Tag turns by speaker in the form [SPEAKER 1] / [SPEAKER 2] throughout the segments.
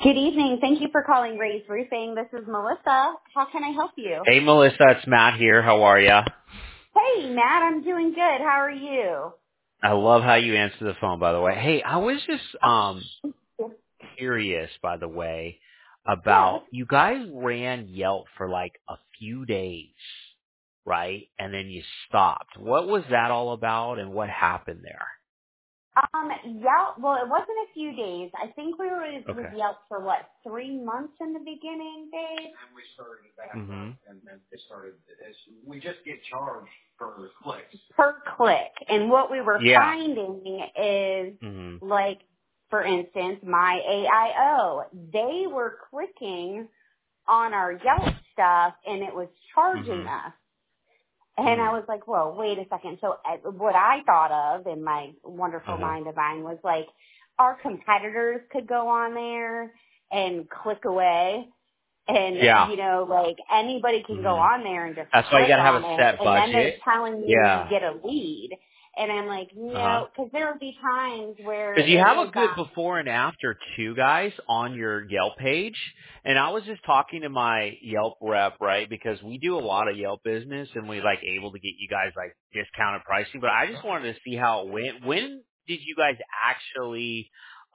[SPEAKER 1] Good evening. Thank you for calling Ray's Roofing. This is Melissa. How can I help you?
[SPEAKER 2] Hey, Melissa, it's Matt here. How are ya?
[SPEAKER 1] Hey, Matt. I'm doing good. How are you?
[SPEAKER 2] I love how you answer the phone, by the way. Hey, I was just curious, by the way,
[SPEAKER 1] Yes.
[SPEAKER 2] about you guys ran Yelp for like a few days, right? And then you stopped. What was that all about, and what happened there?
[SPEAKER 1] Yelp, well, it wasn't a few days. I think we were with
[SPEAKER 2] Okay.
[SPEAKER 1] Yelp for, 3 months in the beginning, Dave?
[SPEAKER 3] And we started it back up, and then it started. We just get charged per clicks.
[SPEAKER 1] Per click. And what we were
[SPEAKER 2] Yeah.
[SPEAKER 1] finding is,
[SPEAKER 2] Mhm.
[SPEAKER 1] for instance, my AIO, they were clicking on our Yelp stuff, and it was charging
[SPEAKER 2] Mhm.
[SPEAKER 1] us. And I was like, whoa, wait a second. So what I thought of in my wonderful mind of mine was like, our competitors could go on there and click away. And,
[SPEAKER 2] Yeah.
[SPEAKER 1] anybody can go on there and just
[SPEAKER 2] That's why you
[SPEAKER 1] click
[SPEAKER 2] got to have
[SPEAKER 1] on
[SPEAKER 2] a
[SPEAKER 1] it.
[SPEAKER 2] set
[SPEAKER 1] And then they're
[SPEAKER 2] budget.
[SPEAKER 1] telling you
[SPEAKER 2] Yeah.
[SPEAKER 1] get a lead. And I'm like, no, because there would be times where
[SPEAKER 2] Because you
[SPEAKER 1] it
[SPEAKER 2] have a
[SPEAKER 1] was,
[SPEAKER 2] good before and after too, guys, on your Yelp page. And I was just talking to my Yelp rep, right? Because we do a lot of Yelp business, and we able to get you guys discounted pricing. But I just wanted to see how it went. When did you guys actually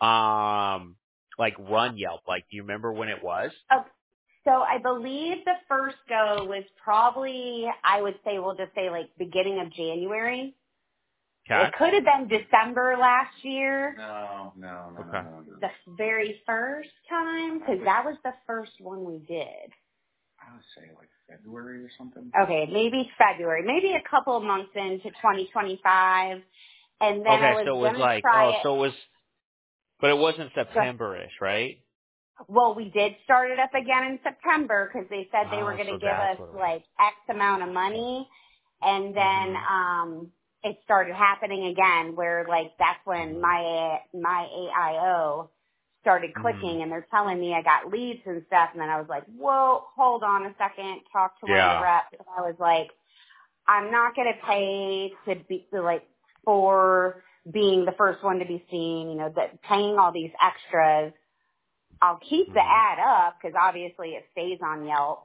[SPEAKER 2] run Yelp? Do you remember when it was?
[SPEAKER 1] so I believe the first go was probably, I would say, we'll just say beginning of January.
[SPEAKER 2] Okay.
[SPEAKER 1] It could have been December last year.
[SPEAKER 3] No.
[SPEAKER 1] The very first time, because that was the first one we did.
[SPEAKER 3] I would say February or something.
[SPEAKER 1] Okay, maybe February, maybe a couple of months into 2025, and then I was going to try it.
[SPEAKER 2] But it wasn't September-ish, right?
[SPEAKER 1] Well, we did start it up again in September because they said they were going to
[SPEAKER 2] So
[SPEAKER 1] give
[SPEAKER 2] that's
[SPEAKER 1] us
[SPEAKER 2] what it was.
[SPEAKER 1] X amount of money, and then it started happening again where that's when my AIO started clicking, and they're telling me I got leads and stuff, and then I was like, whoa, hold on a second, talk to one of the reps, and I was like, I'm not going to pay to be for being the first one to be seen, paying all these extras. I'll keep the ad up because obviously it stays on Yelp.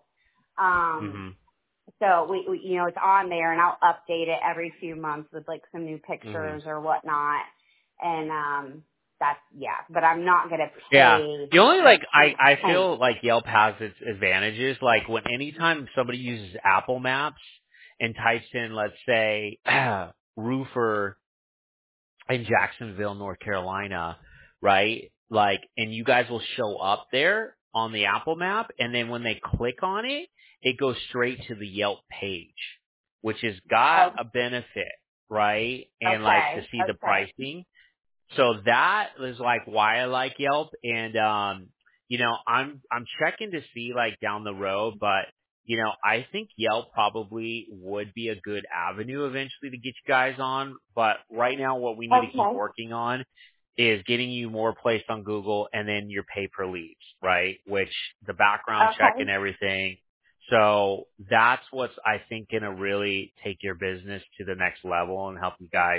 [SPEAKER 1] So we it's on there, and I'll update it every few months with some new pictures or whatnot. And but I'm not gonna pay.
[SPEAKER 2] Yeah. The only I feel like Yelp has its advantages. When anytime somebody uses Apple Maps and types in, let's say, roofer in Jacksonville, North Carolina, right? And you guys will show up there on the Apple map, and then when they click on it, it goes straight to the Yelp page, which has got a benefit, right? And to see the pricing. So that is why I like Yelp. And I'm checking to see down the road, but I think Yelp probably would be a good avenue eventually to get you guys on. But right now what we need to keep working on is getting you more placed on Google, and then your pay per leads, right? Which the background check and everything. So that's what's, I think, going to really take your business to the next level and help you guys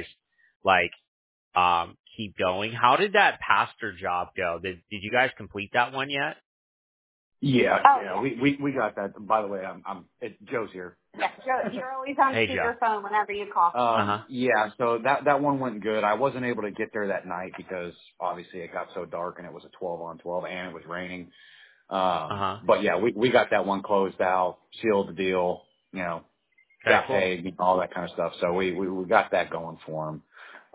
[SPEAKER 2] keep going. How did that pastor job go? Did you guys complete that one yet?
[SPEAKER 3] Yeah. We got that. By the way, Joe's here.
[SPEAKER 1] Yeah, Joe, you're always on speakerphone whenever you call.
[SPEAKER 3] Yeah, so that one went good. I wasn't able to get there that night because obviously it got so dark, and it was a 12-on-12, and it was raining. But yeah, we got that one closed out, sealed the deal, got paid, all that kind of stuff. So we got that going for him.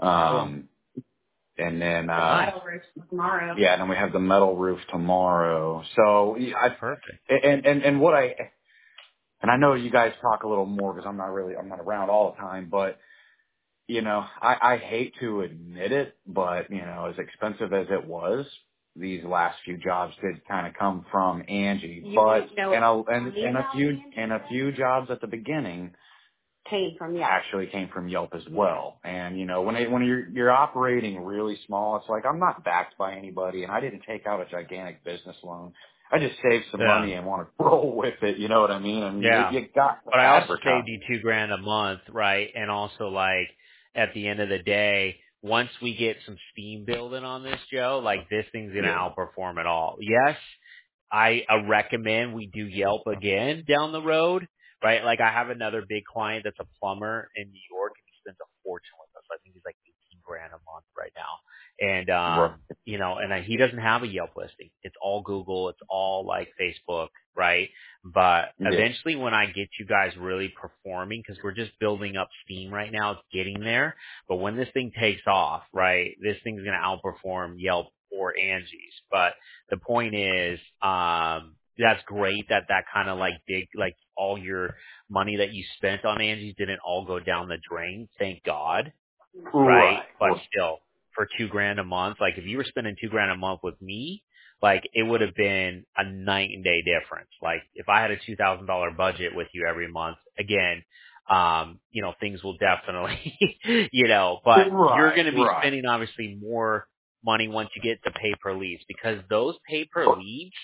[SPEAKER 3] And then
[SPEAKER 1] metal roof tomorrow.
[SPEAKER 3] Yeah, and then we have the metal roof tomorrow. So
[SPEAKER 2] perfect.
[SPEAKER 3] And what I know you guys talk a little more because I'm not around all the time, but I hate to admit it, but as expensive as it was, these last few jobs did kind of come from Angie. And a few jobs at the beginning
[SPEAKER 1] came from Yelp.
[SPEAKER 3] Actually came from Yelp as well. And when you're operating really small, it's I'm not backed by anybody, and I didn't take out a gigantic business loan. I just saved some money and want to roll with it. You know what I mean? And you got.
[SPEAKER 2] But I also saved you $2,000 a month, right? And also at the end of the day, once we get some steam building on this, Joe, like this thing's going to outperform it all. Yes, I recommend we do Yelp again down the road, right? Like I have another big client that's a plumber in New York, and he spends a fortune with us. I think he's like 18 grand a month right now. And, you know, and he doesn't have a Yelp listing. It's all Google. It's all like Facebook, right? But eventually when I get you guys really performing, because we're just building up steam right now, it's getting there. But when this thing takes off, right, this thing's going to outperform Yelp or Angie's. But the point is, that's great that kind of like like all your money that you spent on Angie's didn't all go down the drain. Thank God. Right. But still, for $2,000 a month, like if you were spending $2,000 a month with me, like it would have been a night and day difference. Like if I had a $2,000 budget with you every month, again, you know, things will definitely, you know, but you're going to be spending obviously more money once you get the pay per leads, because those pay per leads,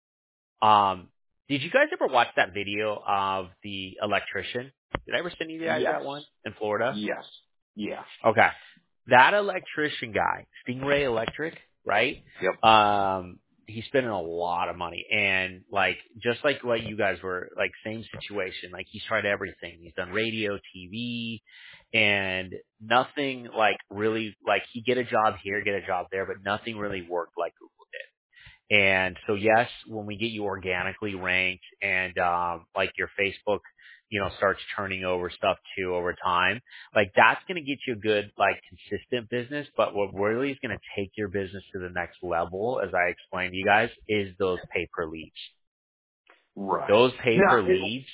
[SPEAKER 2] did you guys ever watch that video of the electrician? Did I ever send you guys that one in Florida?
[SPEAKER 3] Yes. Yeah.
[SPEAKER 2] Okay. That electrician guy, Stingray Electric, right?
[SPEAKER 3] Yep.
[SPEAKER 2] He's spending a lot of money, and like, just like what you guys were, like same situation, like he's tried everything. He's done radio, TV, and nothing like really, like he get a job here, get a job there, but nothing really worked like Google did. And so yes, when we get you organically ranked and, like your Facebook, you know, starts turning over stuff too over time, like that's going to get you a good, like consistent business. But what really is going to take your business to the next level, as I explained to you guys, is those pay per leads.
[SPEAKER 3] Right.
[SPEAKER 2] Those pay per leads.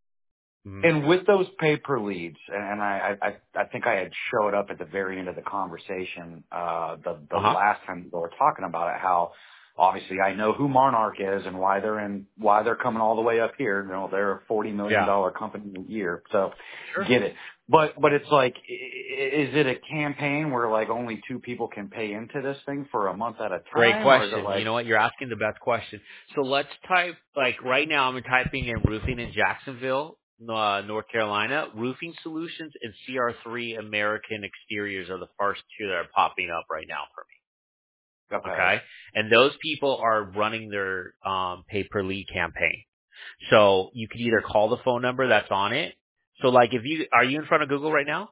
[SPEAKER 3] And with those pay per leads, and I think I had showed up at the very end of the conversation, the last time we were talking about it, how obviously I know who Monarch is and why they're coming all the way up here. You know, they're a $40 million company a year. So get it. But it's like, is it a campaign where like only 2 people can pay into this thing for a month at a time?
[SPEAKER 2] Great question. You know what? You're asking the best question. So let's type, like right now I'm typing in roofing in Jacksonville, North Carolina. Roofing Solutions and CR3 American Exteriors are the first 2 that are popping up right now for me. Okay. And those people are running their pay per lead campaign. So you can either call the phone number that's on it. So like are you in front of Google right now?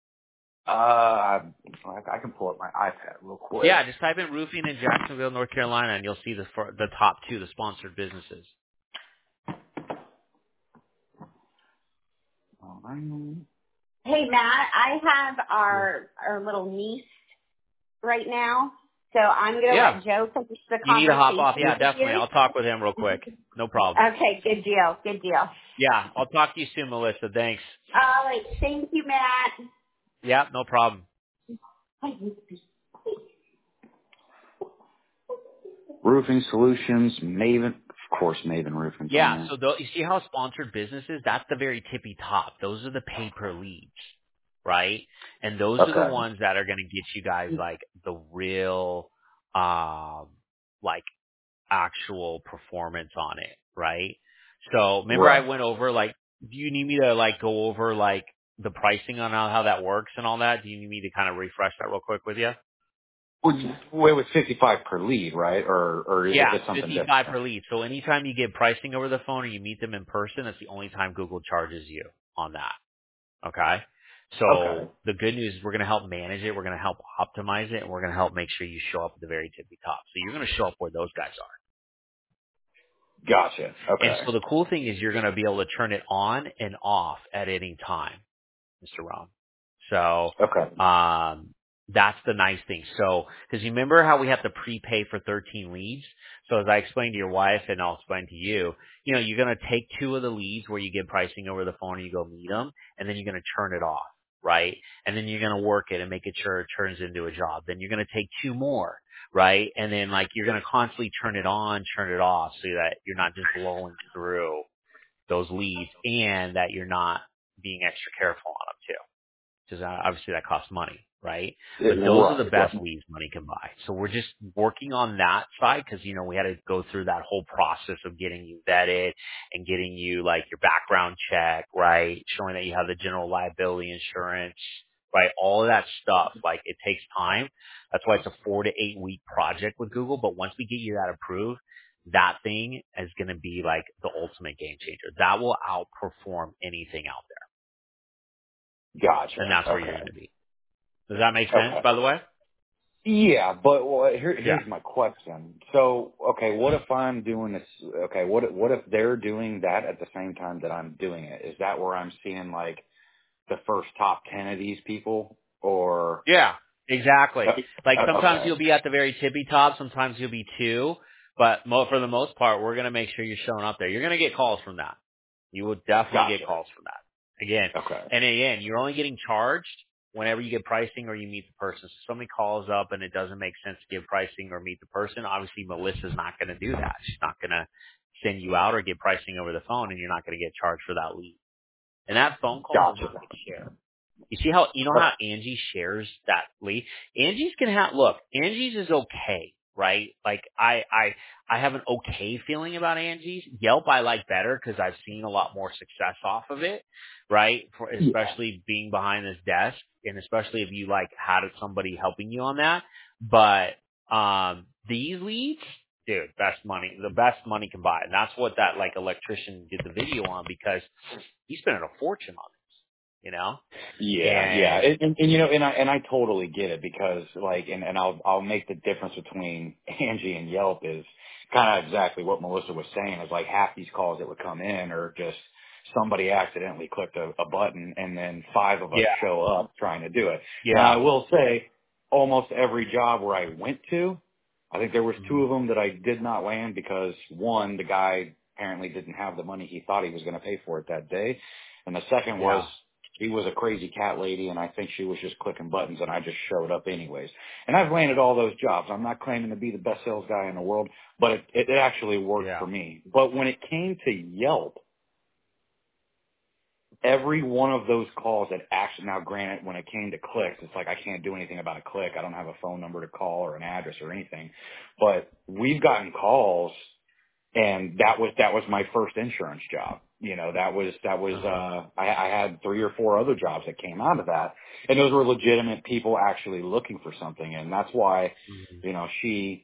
[SPEAKER 3] I can pull up my iPad real quick.
[SPEAKER 2] Yeah, just type in roofing in Jacksonville, North Carolina, and you'll see the top 2, the sponsored businesses.
[SPEAKER 1] Hey Matt, I have our little niece right now. So I'm going to let Joe finish the conversation.
[SPEAKER 2] You need to hop off. Yeah, definitely. I'll talk with him real quick. No problem.
[SPEAKER 1] Okay, good deal. Good deal.
[SPEAKER 2] Yeah, I'll talk to you soon, Melissa. Thanks.
[SPEAKER 1] All right. Thank you, Matt.
[SPEAKER 2] Yeah, no problem.
[SPEAKER 3] Roofing Solutions, Maven, of course, Maven Roofing.
[SPEAKER 2] Yeah, so you see how sponsored businesses, that's the very tippy top. Those are the pay per leads. Right? And those are the ones that are going to get you guys like the real, like actual performance on it. Right? So remember I went over like, do you need me to like go over like the pricing on how that works and all that? Do you need me to kind of refresh that real quick with you?
[SPEAKER 3] Well, it was 55 per lead, right? Or is it something
[SPEAKER 2] 55
[SPEAKER 3] different?
[SPEAKER 2] per lead. So anytime you get pricing over the phone or you meet them in person, that's the only time Google charges you on that. Okay? So the good news is we're going to help manage it, we're going to help optimize it, and we're going to help make sure you show up at the very tippy top. So you're going to show up where those guys are.
[SPEAKER 3] Gotcha. Okay.
[SPEAKER 2] And so the cool thing is you're going to be able to turn it on and off at any time, Mr. Rom. So that's the nice thing. So because you remember how we have to prepay for 13 leads? So as I explained to your wife and I'll explain to you, you know, you're going to take 2 of the leads where you get pricing over the phone and you go meet them, and then you're going to turn it off. Right? And then you're going to work it and make it sure it turns into a job. Then you're going to take 2 more, right? And then like you're going to constantly turn it on, turn it off so that you're not just blowing through those leads and that you're not being extra careful on them too. Because obviously that costs money, right? But those are the best leads money can buy. So we're just working on that side because, you know, we had to go through that whole process of getting you vetted and getting you like your background check, right? Showing that you have the general liability insurance, right? All of that stuff, like it takes time. That's why it's a 4 to 8 week project with Google. But once we get you that approved, that thing is going to be like the ultimate game changer. That will outperform anything out there.
[SPEAKER 3] Gotcha.
[SPEAKER 2] And that's where you're
[SPEAKER 3] Okay.
[SPEAKER 2] going to be. Does that make sense, by the way?
[SPEAKER 3] Yeah, but here's my question. So, okay, what if I'm doing this? Okay, what if they're doing that at the same time that I'm doing it? Is that where I'm seeing like the first top 10 of these people, or?
[SPEAKER 2] Yeah, exactly. Like sometimes
[SPEAKER 3] Okay.
[SPEAKER 2] you'll be at the very tippy top, sometimes you'll be 2, but for the most part, we're going to make sure you're showing up there. You're going to get calls from that. You will definitely get calls from that. Again, you're only getting charged whenever you get pricing or you meet the person. So if somebody calls up and it doesn't make sense to give pricing or meet the person, obviously Melissa's not going to do that. She's not going to send you out or get pricing over the phone, and you're not going to get charged for that lead. And that phone call does not get shared. You see how, how Angie shares that lead? Angie's is okay, right? Like I have an okay feeling about Angie's. Yelp I like better because I've seen a lot more success off of it, right? Especially being behind this desk, and especially if you like had somebody helping you on that. But these leads, dude, the best money can buy. And that's what that like electrician did the video on, because he's spending a fortune on it.
[SPEAKER 3] Yeah. And I totally get it, because like, and I'll make the difference between Angie and Yelp is kind of exactly what Melissa was saying, is like half these calls that would come in are just somebody accidentally clicked a button, and then 5 of us show up trying to do it.
[SPEAKER 2] Yeah.
[SPEAKER 3] Now I will say, almost every job where I went to, I think there was 2 of them that I did not land, because one, the guy apparently didn't have the money he thought he was going to pay for it that day. And the second was, she was a crazy cat lady, and I think she was just clicking buttons, and I just showed up anyways. And I've landed all those jobs. I'm not claiming to be the best sales guy in the world, but it actually worked for me. But when it came to Yelp, every one of those calls that actually, now granted, when it came to clicks, it's like I can't do anything about a click. I don't have a phone number to call or an address or anything. But we've gotten calls, and that was my first insurance job. I had 3 or 4 other jobs that came out of that, and those were legitimate people actually looking for something. And that's why, she,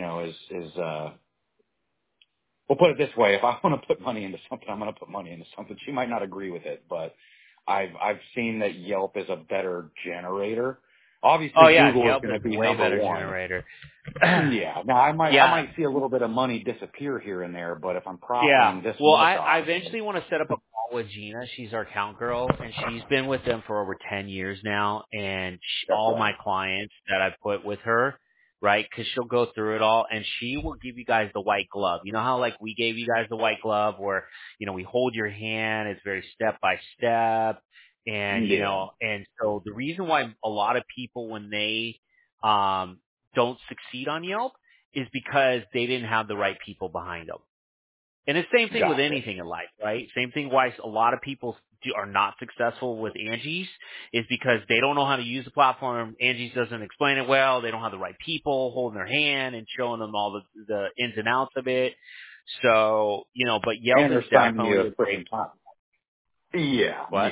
[SPEAKER 3] we'll put it this way: if I want to put money into something, I'm going to put money into something. She might not agree with it, but I've seen that Yelp is a better generator. Obviously, Google
[SPEAKER 2] Yelp
[SPEAKER 3] is going to be
[SPEAKER 2] way
[SPEAKER 3] number
[SPEAKER 2] better
[SPEAKER 3] 1.
[SPEAKER 2] Generator.
[SPEAKER 3] Yeah. Now I might see a little bit of money disappear here and there, but if I'm profiting this much,
[SPEAKER 2] I eventually want to set up a call with Gina. She's our account girl, and she's been with them for over 10 years now. And all my clients that I've put with her, right? Because she'll go through it all, and she will give you guys the white glove. You know how like we gave you guys the white glove, where we hold your hand. It's very step by step. And, and so the reason why a lot of people, when they, don't succeed on Yelp, is because they didn't have the right people behind them. And it's the same thing with anything in life, right? Same thing why a lot of people are not successful with Angie's, is because they don't know how to use the platform. Angie's doesn't explain it well. They don't have the right people holding their hand and showing them all the ins and outs of it. So, but Yelp is definitely a great platform.
[SPEAKER 3] Yeah.
[SPEAKER 2] What?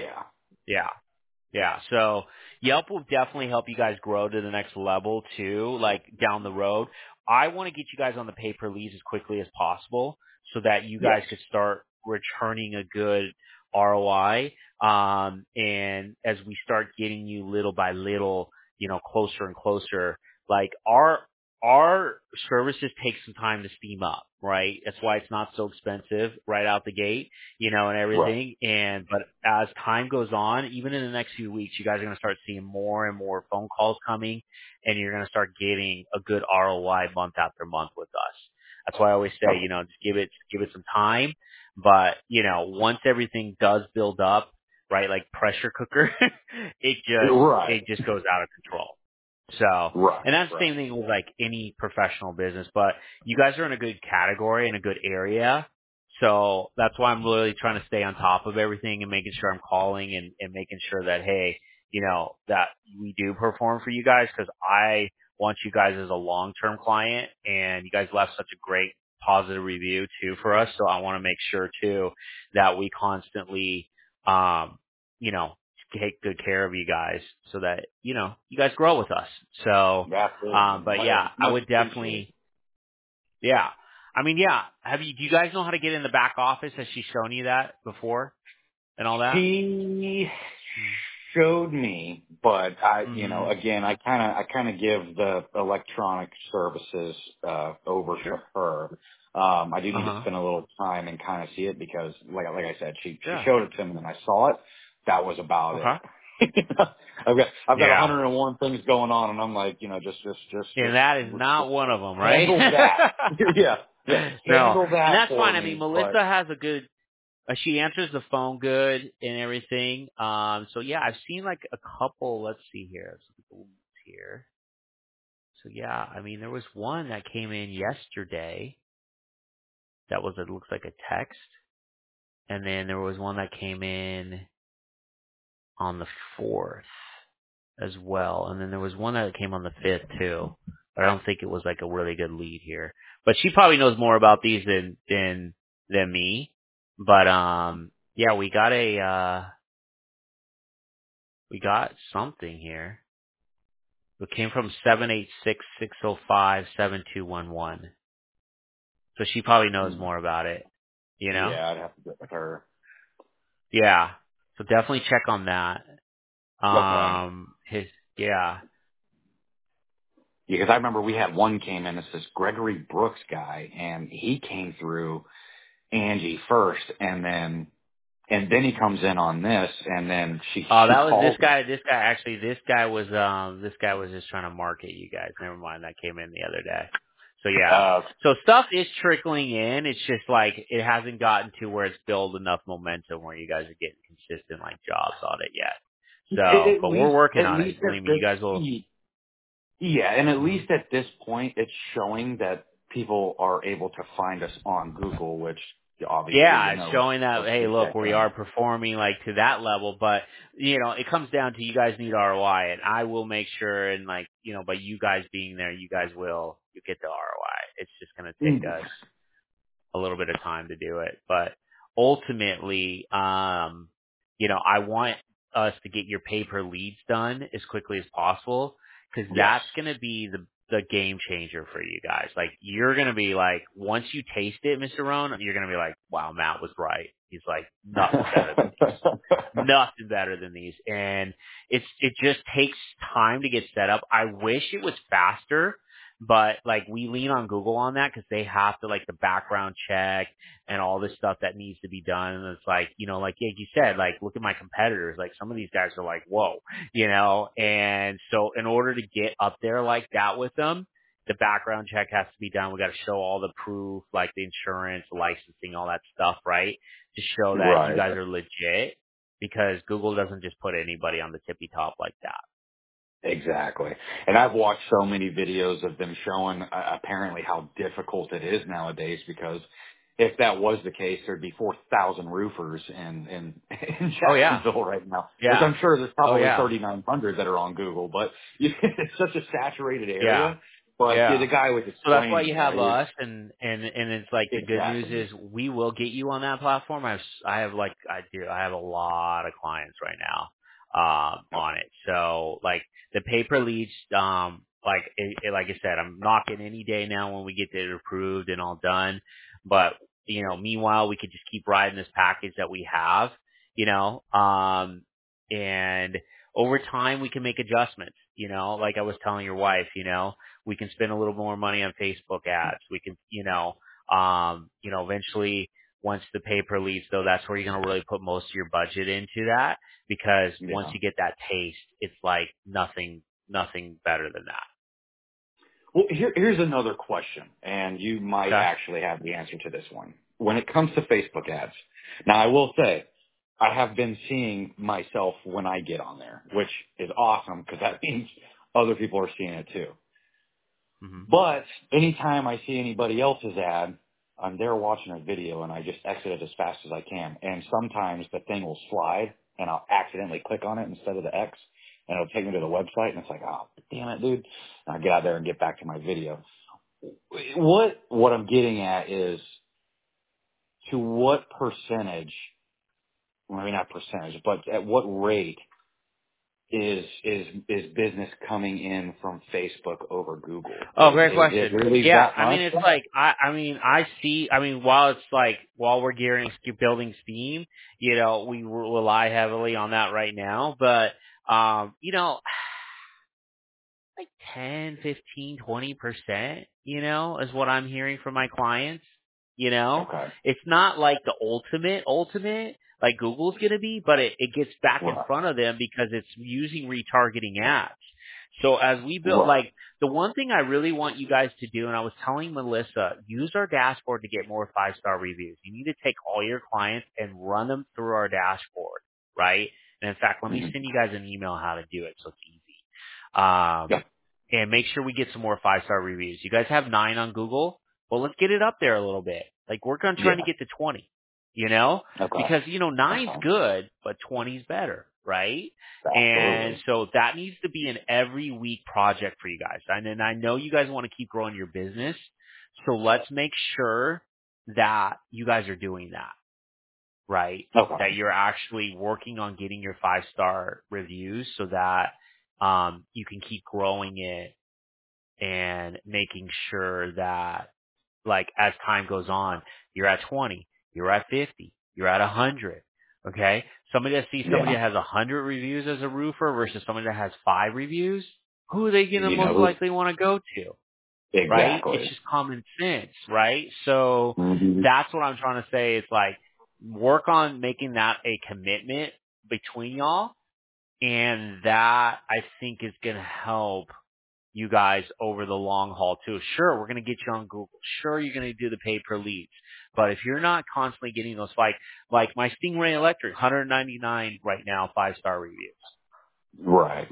[SPEAKER 2] Yeah. So Yelp will definitely help you guys grow to the next level too, like down the road. I want to get you guys on the pay-per-leads as quickly as possible, so that you guys could start returning a good ROI. And as we start getting you little by little, closer and closer, like our services take some time to steam up, right? That's why it's not so expensive right out the gate, and everything.
[SPEAKER 3] Right.
[SPEAKER 2] But as time goes on, even in the next few weeks, you guys are going to start seeing more and more phone calls coming, and you're going to start getting a good ROI month after month with us. That's why I always say, just give it some time. But, once everything does build up, right, like pressure cooker, it just goes out of control. So, and that's the same thing with like any professional business, but you guys are in a good category, in a good area. So that's why I'm really trying to stay on top of everything and making sure I'm calling and making sure that, hey, that we do perform for you guys, because I want you guys as a long-term client, and you guys left such a great positive review too for us. So I want to make sure too that we constantly, take good care of you guys so that, you guys grow with us. So, but yeah, I would definitely, yeah. I mean, yeah. Do you guys know how to get in the back office? Has she shown you that before and all that?
[SPEAKER 3] She showed me, but again, I kind of give the electronic services over to her. I do need to spend a little time and kind of see it because, like I said, she showed it to me and I saw it. That was about it. I've got 101 things going on, and I'm like, just.
[SPEAKER 2] And that is not one of them, right?
[SPEAKER 3] Handle that. yeah. Handle that.
[SPEAKER 2] And that's
[SPEAKER 3] for
[SPEAKER 2] fine.
[SPEAKER 3] me,
[SPEAKER 2] I mean, Melissa has a good. She answers the phone good and everything. So yeah, I've seen like a couple. Let's see here. Here. So yeah, I mean, there was one that came in yesterday. That was, it looks like a text. And then there was one that came in on the 4th as well. And then there was one that came on the 5th too. But I don't think it was like a really good lead here. But she probably knows more about these than me. But yeah, we got something here. It came from 786-605-7211. So she probably knows more about it,
[SPEAKER 3] Yeah, I'd have to get with her.
[SPEAKER 2] Yeah. So definitely check on that. Yeah.
[SPEAKER 3] Because I remember we had one came in, it's this Gregory Brooks guy, and he came through Angie first, and then he comes in on this, and then she
[SPEAKER 2] that was
[SPEAKER 3] called
[SPEAKER 2] this guy. This guy was just trying to market you guys. Never mind, that came in the other day. So yeah. So stuff is trickling in. It's just like it hasn't gotten to where it's built enough momentum where you guys are getting consistent like jobs on it yet. So, but we're working on it. Believe me, you guys will.
[SPEAKER 3] Yeah, and at least at this point, it's showing that people are able to find us on Google, which obviously,
[SPEAKER 2] it's showing that, hey, look, we are performing like to that level, but it comes down to you guys need ROI, and I will make sure, and like, by you guys being there, you get the ROI. It's just going to take us a little bit of time to do it, but ultimately, I want us to get your pay-per-leads done as quickly as possible, because that's going to be the game changer for you guys. Like, you're going to be like, once you taste it, Mr. Rohn, you're going to be like, wow, Matt was right. He's like, nothing better than these. Nothing better than these. And it just takes time to get set up. I wish it was faster, but like, we lean on Google on that because they have to, like, the background check and all this stuff that needs to be done. And it's like, like you said, like, look at my competitors. Like, some of these guys are like, whoa, and so in order to get up there like that with them, the background check has to be done. We got to show all the proof, like the insurance, licensing, all that stuff, right? To show that you guys are legit, because Google doesn't just put anybody on the tippy top like that.
[SPEAKER 3] Exactly. And I've watched so many videos of them showing apparently how difficult it is nowadays, because if that was the case, there'd be 4,000 roofers in Jacksonville right now.
[SPEAKER 2] Yeah.
[SPEAKER 3] Which I'm sure there's probably 3,900 that are on Google, but it's such a saturated area.
[SPEAKER 2] Yeah.
[SPEAKER 3] But the guy was explaining.
[SPEAKER 2] So that's why you have us, and it's like, the good news is we will get you on that platform. I have a lot of clients right now on it. So like the pay-per-leads, like I said, I'm knocking any day now when we get it approved and all done. But meanwhile, we could just keep riding this package that we have, and over time we can make adjustments. Like I was telling your wife, we can spend a little more money on Facebook ads. We can, eventually, once the pay-per-leads, though, that's where you're going to really put most of your budget into that, because once you get that taste, it's like nothing better than that.
[SPEAKER 3] Well, here's another question, and you might actually have the answer to this one. When it comes to Facebook ads, now I will say, I have been seeing myself when I get on there, which is awesome, because that means other people are seeing it too. Mm-hmm. But anytime I see anybody else's ad, I'm there watching a video, and I just exit it as fast as I can. And sometimes the thing will slide, and I'll accidentally click on it instead of the X, and it'll take me to the website, and it's like, oh, damn it, dude. And I get out there and get back to my video. What I'm getting at is, to what percentage, maybe not percentage, but at what rate is business coming in from Facebook over Google?
[SPEAKER 2] Oh, great
[SPEAKER 3] Is
[SPEAKER 2] question.
[SPEAKER 3] it really
[SPEAKER 2] Yeah,
[SPEAKER 3] that much?
[SPEAKER 2] I mean, it's like while it's like while we're building steam, we rely heavily on that right now, but like 10, 15, 20%, is what I'm hearing from my clients.
[SPEAKER 3] Okay.
[SPEAKER 2] It's not like the ultimate, like Google's going to be, but it gets back in front of them because it's using retargeting ads. So as we build, like the one thing I really want you guys to do, and I was telling Melissa, use our dashboard to get more 5-star reviews. You need to take all your clients and run them through our dashboard, right? And in fact, let me send you guys an email how to do it so it's easy. And make sure we get some more 5-star reviews. You guys have 9 on Google. Well, let's get it up there a little bit. Like work on trying to get to 20, because, 9's good, but 20's better, right?
[SPEAKER 3] Absolutely.
[SPEAKER 2] And so that needs to be an every week project for you guys. And I know you guys want to keep growing your business. So let's make sure that you guys are doing that, right?
[SPEAKER 3] Okay.
[SPEAKER 2] That you're actually working on getting your 5-star reviews so that you can keep growing it and making sure that, like, as time goes on, you're at 20, you're at 50, you're at 100. Okay? Somebody that has 100 reviews as a roofer versus somebody that has 5 reviews, who are they going to most likely want to go to?
[SPEAKER 3] Exactly.
[SPEAKER 2] Right? It's just common sense, right? So that's what I'm trying to say. It's like, work on making that a commitment between y'all. And that, I think, is going to help you guys over the long haul too. Sure, we're going to get you on Google. Sure, you're going to do the pay per leads. But if you're not constantly getting those, like my Stingray Electric, 199 right now, 5-star reviews.
[SPEAKER 3] Right.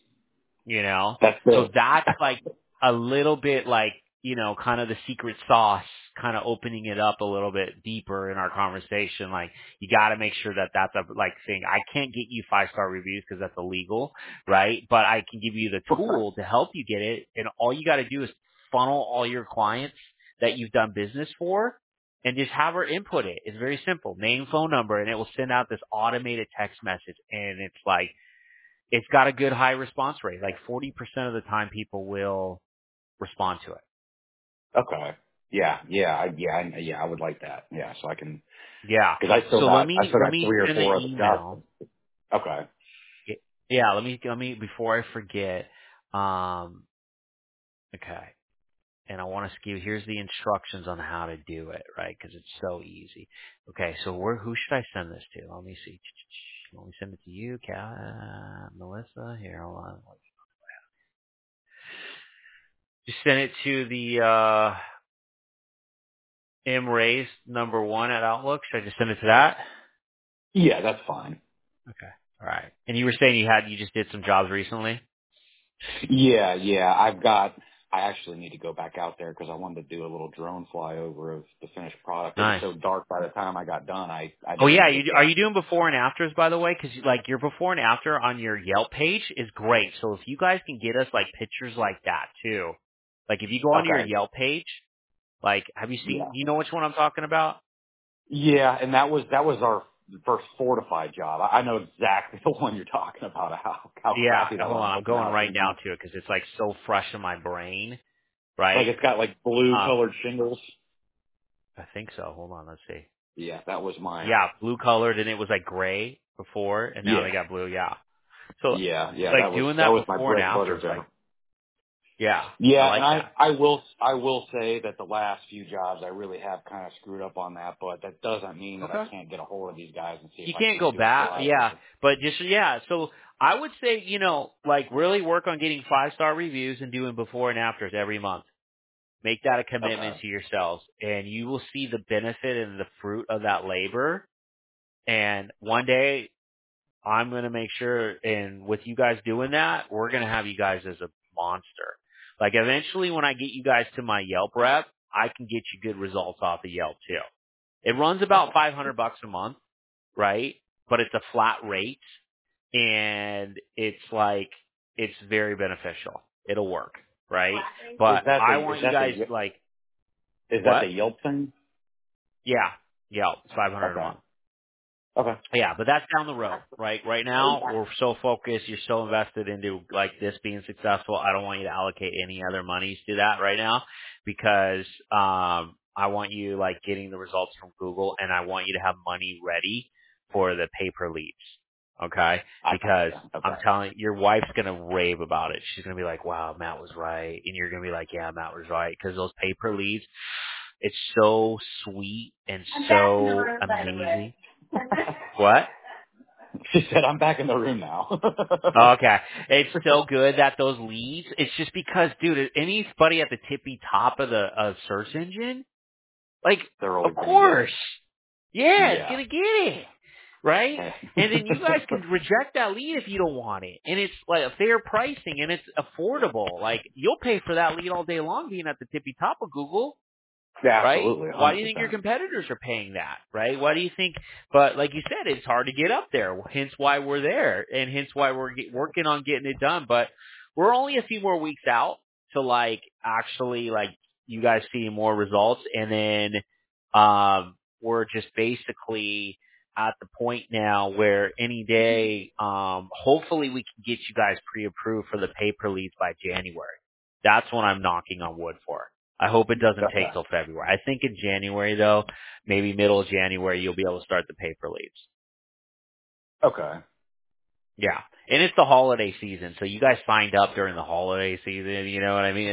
[SPEAKER 2] So that's like a little bit like, kind of the secret sauce, kind of opening it up a little bit deeper in our conversation. Like, you got to make sure that that's a thing. I can't get you 5-star reviews because that's illegal, right? But I can give you the tool to help you get it. And all you got to do is funnel all your clients that you've done business for and just have her input it. It's very simple. Name, phone number, and it will send out this automated text message. And it's like, it's got a good high response rate. Like 40% of the time people will respond to it.
[SPEAKER 3] Okay. Yeah. I would like that. Yeah. So I can.
[SPEAKER 2] Yeah.
[SPEAKER 3] Because I still got 3 or 4 of the jobs. Okay.
[SPEAKER 2] Yeah. Let me before I forget. Okay. And I want to give. Here's the instructions on how to do it, right? Because it's so easy. Okay. So who should I send this to? Let me see. Let me send it to you, Melissa. Here, hold on. Just send it to the mrays number 1 at Outlook. Should I just send it to that?
[SPEAKER 3] Yeah, that's fine.
[SPEAKER 2] Okay. All right. And you were saying you just did some jobs recently?
[SPEAKER 3] Yeah. I actually need to go back out there because I wanted to do a little drone flyover of the finished product.
[SPEAKER 2] Nice.
[SPEAKER 3] It was so dark by the time I got done. I
[SPEAKER 2] oh yeah, are you doing before and afters, by the way? Because like your before and after on your Yelp page is great. So if you guys can get us like pictures like that too, like if you go onto your Yelp page, like have you seen? Do you know which one I'm talking about?
[SPEAKER 3] Yeah, and that was our first Fortify job. I know exactly the one you're talking about. How crappy that
[SPEAKER 2] hold
[SPEAKER 3] one.
[SPEAKER 2] on, I'm going right now to it because it's like so fresh in my brain. Right?
[SPEAKER 3] Like it's got like blue colored shingles.
[SPEAKER 2] I think so. Hold on, let's see.
[SPEAKER 3] Yeah, that was mine.
[SPEAKER 2] Yeah, blue colored, and it was like gray before, and now they got blue. Yeah. So
[SPEAKER 3] yeah,
[SPEAKER 2] like doing that before and after, like, yeah, I like that.
[SPEAKER 3] I will say that the last few jobs I really have kind of screwed up on that, but that doesn't mean that I can't get a hold of these guys and see if
[SPEAKER 2] you
[SPEAKER 3] I
[SPEAKER 2] can't
[SPEAKER 3] can
[SPEAKER 2] go back. Yeah, but just so I would say like really work on getting 5-star reviews and doing before and afters every month. Make that a commitment to yourselves, and you will see the benefit and the fruit of that labor. And one day, I'm going to make sure, and with you guys doing that, we're going to have you guys as a monster. Like eventually when I get you guys to my Yelp rep, I can get you good results off of Yelp too. It runs about $500 a month, right? But it's a flat rate, and it's very beneficial. It'll work. Right? But I want you guys like.
[SPEAKER 3] Is that the Yelp thing?
[SPEAKER 2] Yeah, Yelp. It's $500 a month.
[SPEAKER 3] Okay.
[SPEAKER 2] Yeah, but that's down the road, right? Right now, we're so focused. You're so invested into like this being successful. I don't want you to allocate any other monies to that right now because I want you like getting the results from Google, and I want you to have money ready for the pay-per leads. Okay? Because I'm telling you, your wife's gonna rave about it. She's gonna be like, "Wow, Matt was right," and you're gonna be like, "Yeah, Matt was right," because those pay-per leads, it's so sweet and so amazing. What?
[SPEAKER 3] She said, "I'm back in the room now."
[SPEAKER 2] Okay. It's so good that those leads, it's just because, dude, anybody at the tippy top of the search engine, like, of course. Yeah, it's going to get it. Right? And then you guys can reject that lead if you don't want it. And it's like a fair pricing and it's affordable. Like, you'll pay for that lead all day long being at the tippy top of Google.
[SPEAKER 3] Yeah,
[SPEAKER 2] right?
[SPEAKER 3] absolutely. 100%.
[SPEAKER 2] Why do you think your competitors are paying that, right? Why do you think, but like you said, it's hard to get up there, hence why we're there, and hence why we're working on getting it done, but we're only a few more weeks out to like, actually like, you guys see more results, and then, we're just basically at the point now where any day, hopefully we can get you guys pre-approved for the pay-per-leads by January. That's what I'm knocking on wood for. I hope it doesn't take till February. I think in January, though, maybe middle of January, you'll be able to start the pay-per leads.
[SPEAKER 3] Okay.
[SPEAKER 2] Yeah. And it's the holiday season, so you guys signed up during the holiday season, you know what I mean?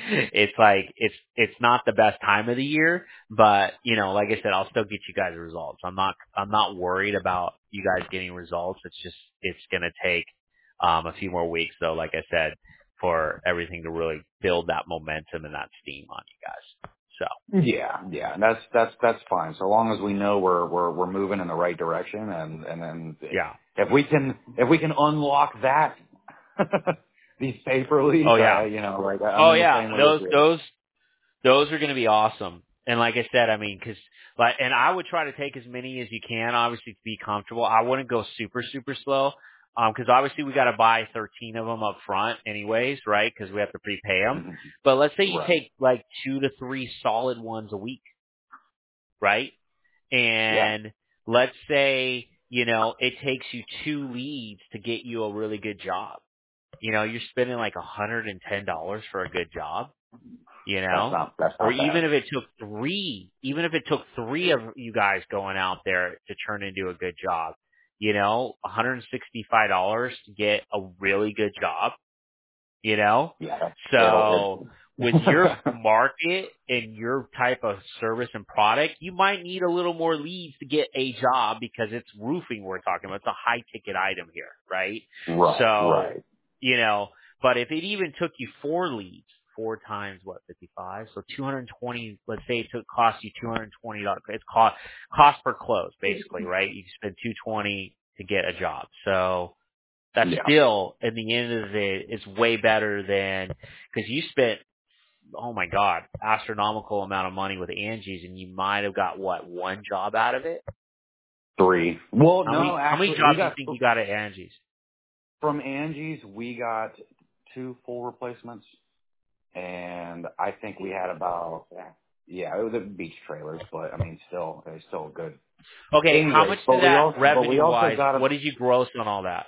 [SPEAKER 2] It's not the best time of the year, but, you know, like I said, I'll still get you guys results. I'm not worried about you guys getting results. It's gonna take, a few more weeks, though, like I said, for everything to really build that momentum and that steam on you guys. So
[SPEAKER 3] yeah, and that's fine. So long as we know we're moving in the right direction, and then if we can unlock that these paper leads, you know, like
[SPEAKER 2] those are going to be awesome. And like I said, I mean, and I would try to take as many as you can, obviously, to be comfortable. I wouldn't go super, super slow. Cause obviously we got to buy 13 of them up front anyways, right? Cause we have to prepay them. Mm-hmm. But let's say you take like 2 to 3 solid ones a week, right? And let's say, you know, it takes you 2 leads to get you a really good job. You know, you're spending like $110 for a good job, you know,
[SPEAKER 3] that's not
[SPEAKER 2] or
[SPEAKER 3] bad.
[SPEAKER 2] even if it took 3 of you guys going out there to turn into a good job. You know, $165 to get a really good job, you know?
[SPEAKER 3] Yeah.
[SPEAKER 2] So with your market and your type of service and product, you might need a little more leads to get a job because it's roofing we're talking about. It's a high ticket item here, right?
[SPEAKER 3] Right.
[SPEAKER 2] You know, but if it even took you 4 leads, 4 times 55, so 220. Let's say it cost you $220. It's cost per close, basically, right? You spend $220 to get a job. So that's still, in the end of the day, it's way better than, because you spent, oh my God, astronomical amount of money with Angie's, and you might have got 1 job out of it?
[SPEAKER 3] 3. Well,
[SPEAKER 2] how many jobs do you think you got at Angie's?
[SPEAKER 3] From Angie's, we got 2 full replacements. And I think we had about, it was at beach trailers, but I mean, still good.
[SPEAKER 2] Okay, anyways, how much did that revenue-wise, what did you gross on all that?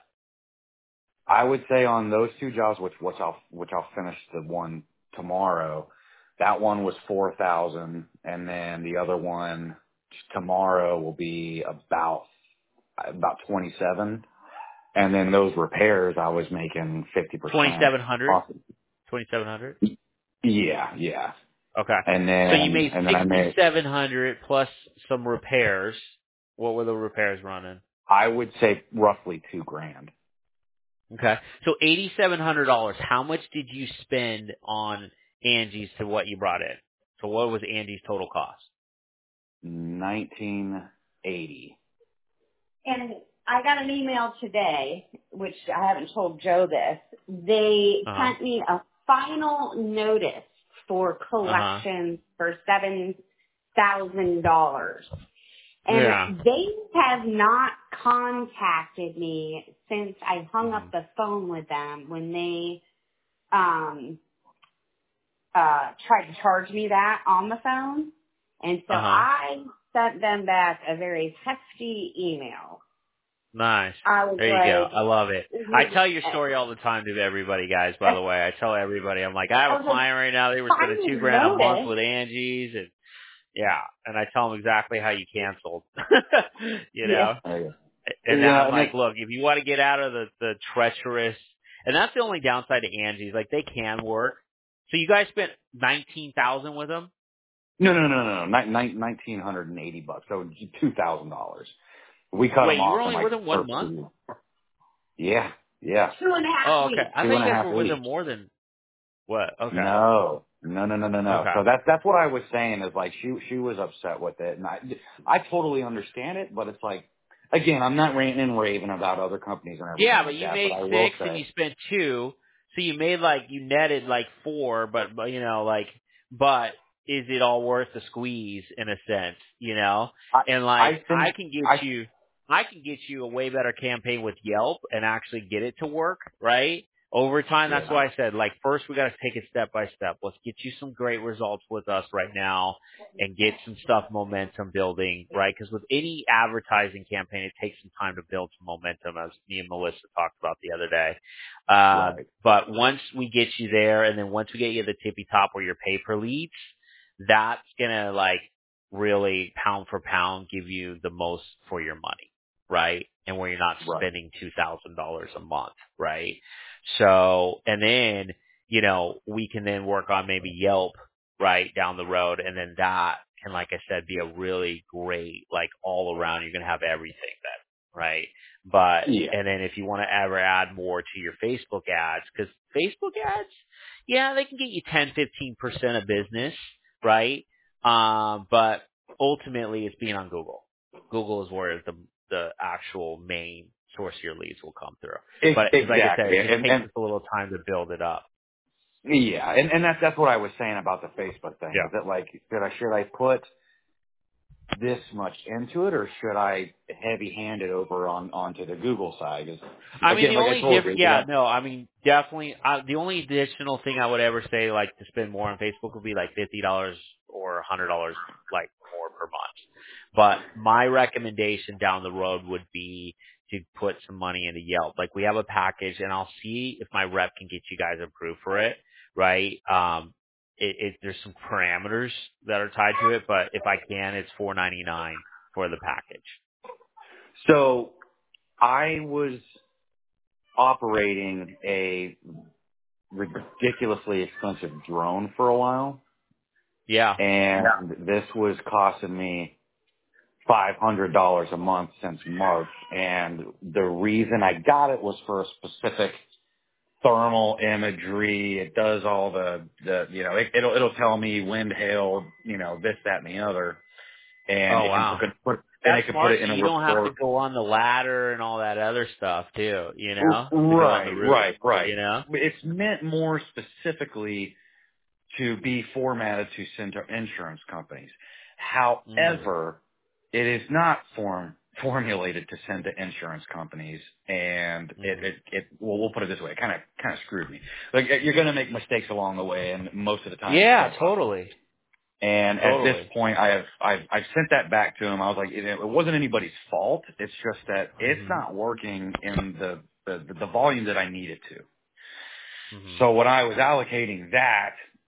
[SPEAKER 3] I would say on those 2 jobs, which I'll finish the one tomorrow, that one was $4,000, and then the other one tomorrow will be about 27. And then those repairs, I was making 50%.
[SPEAKER 2] 2,700? 2,700?
[SPEAKER 3] Yeah.
[SPEAKER 2] Okay.
[SPEAKER 3] And then
[SPEAKER 2] so you made 6,700 plus some repairs. What were the repairs running?
[SPEAKER 3] I would say roughly $2,000.
[SPEAKER 2] Okay. So $8,700. How much did you spend on Angie's to what you brought in? So what was Angie's total cost?
[SPEAKER 3] $1,980.
[SPEAKER 1] And I got an email today, which I haven't told Joe this. They sent me a final notice for collections for $7,000. And they have not contacted me since I hung up the phone with them when they tried to charge me that on the phone. And so I sent them back a very hefty email.
[SPEAKER 2] Nice.
[SPEAKER 1] I was
[SPEAKER 2] There you go. I love it. I tell your story all the time to everybody, guys, by the way. I tell everybody, I'm like, I have a client right now. They were spending $2,000 a month with Angie's, and yeah, and I tell them exactly how you canceled, you know? And now I'm like, look, if you want to get out of the treacherous, and that's the only downside to Angie's, like they can work. So you guys spent $19,000 with them?
[SPEAKER 3] No. $1,980. So $2,000. We cut them off.
[SPEAKER 2] Wait, you were only with them 1 month?
[SPEAKER 3] Yeah.
[SPEAKER 1] 2.5
[SPEAKER 2] Oh, okay.
[SPEAKER 1] weeks.
[SPEAKER 2] I thought you guys were with them more than what? Okay.
[SPEAKER 3] No.
[SPEAKER 2] Okay.
[SPEAKER 3] So that's what I was saying is like she was upset with it, and I totally understand it, but it's like again, I'm not ranting and raving about other companies and everything.
[SPEAKER 2] Yeah, but you made 6 and you spent 2, so you made you netted 4, but you know but is it all worth the squeeze in a sense, you know? And I can get you a way better campaign with Yelp and actually get it to work, right? Over time, that's why I said, first we got to take it step by step. Let's get you some great results with us right now and get some stuff momentum building, right? Because with any advertising campaign, it takes some time to build some momentum, as me and Melissa talked about the other day. But once we get you there, and then once we get you to the tippy top where you're pay per leads, that's going to really pound for pound give you the most for your money, right? And where you're not spending $2,000 a month, right? So, and then, you know, we can then work on maybe Yelp, right, down the road. And then that can, like I said, be a really great, all around, you're going to have everything then, right? But, and then if you want to ever add more to your Facebook ads, because Facebook ads, they can get you 10-15% of business, right? But ultimately it's being on Google. Google is where the actual main source of your leads will come through. But like I said, it takes us a little time to build it up.
[SPEAKER 3] Yeah, and that's what I was saying about the Facebook thing.
[SPEAKER 2] Yeah.
[SPEAKER 3] Is that should I put this much into it, or should I heavy-hand it over onto the Google side?
[SPEAKER 2] Definitely. The only additional thing I would ever say, to spend more on Facebook would be $50 or $100, more per month. But my recommendation down the road would be to put some money into Yelp. We have a package, and I'll see if my rep can get you guys approved for it, right? There's some parameters that are tied to it, but if I can, it's $4.99 for the package.
[SPEAKER 3] So I was operating a ridiculously expensive drone for a while.
[SPEAKER 2] Yeah.
[SPEAKER 3] And this was costing me $500 a month since March. And the reason I got it was for a specific thermal imagery. It does all it'll tell me wind, hail, this, that, and the other. And
[SPEAKER 2] wow.
[SPEAKER 3] It can put it in a report.
[SPEAKER 2] You don't have to go on the ladder and all that other stuff too, you know?
[SPEAKER 3] Right.
[SPEAKER 2] You know?
[SPEAKER 3] It's meant more specifically to be formatted to send to insurance companies. However, it is not formulated to send to insurance companies, and we'll put it this way, it kind of screwed me. You're going to make mistakes along the way, and most of the time.
[SPEAKER 2] Yeah, totally.
[SPEAKER 3] And at this point, I've sent that back to him. I was like, it wasn't anybody's fault. It's just that it's not working in the volume that I need it to. So when I was allocating that,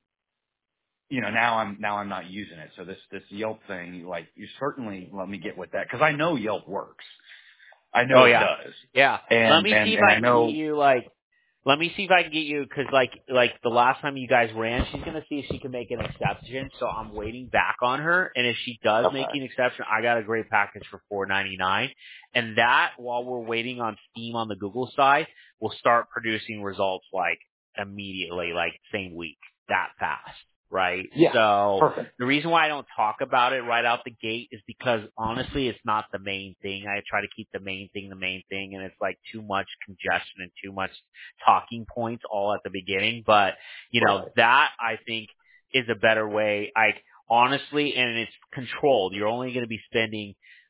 [SPEAKER 3] now I'm not using it. So this Yelp thing, you certainly let me get with that, because I know Yelp works. I know it does.
[SPEAKER 2] Yeah. Let me see if I can get you let me see if I can get you, because the last time you guys ran, she's going to see if she can make an exception. So I'm waiting back on her. And if she does make an exception, I got a great package for $4.99. And that, while we're waiting on Steam on the Google side, will start producing results immediately, same week, that fast. Right?
[SPEAKER 3] Yeah,
[SPEAKER 2] so
[SPEAKER 3] perfect.
[SPEAKER 2] The reason why I don't talk about it right out the gate is because honestly, it's not the main thing. I try to keep the main thing, and it's too much congestion and too much talking points all at the beginning. But, that I think is a better way. Honestly, and it's controlled. You're only going to be spending,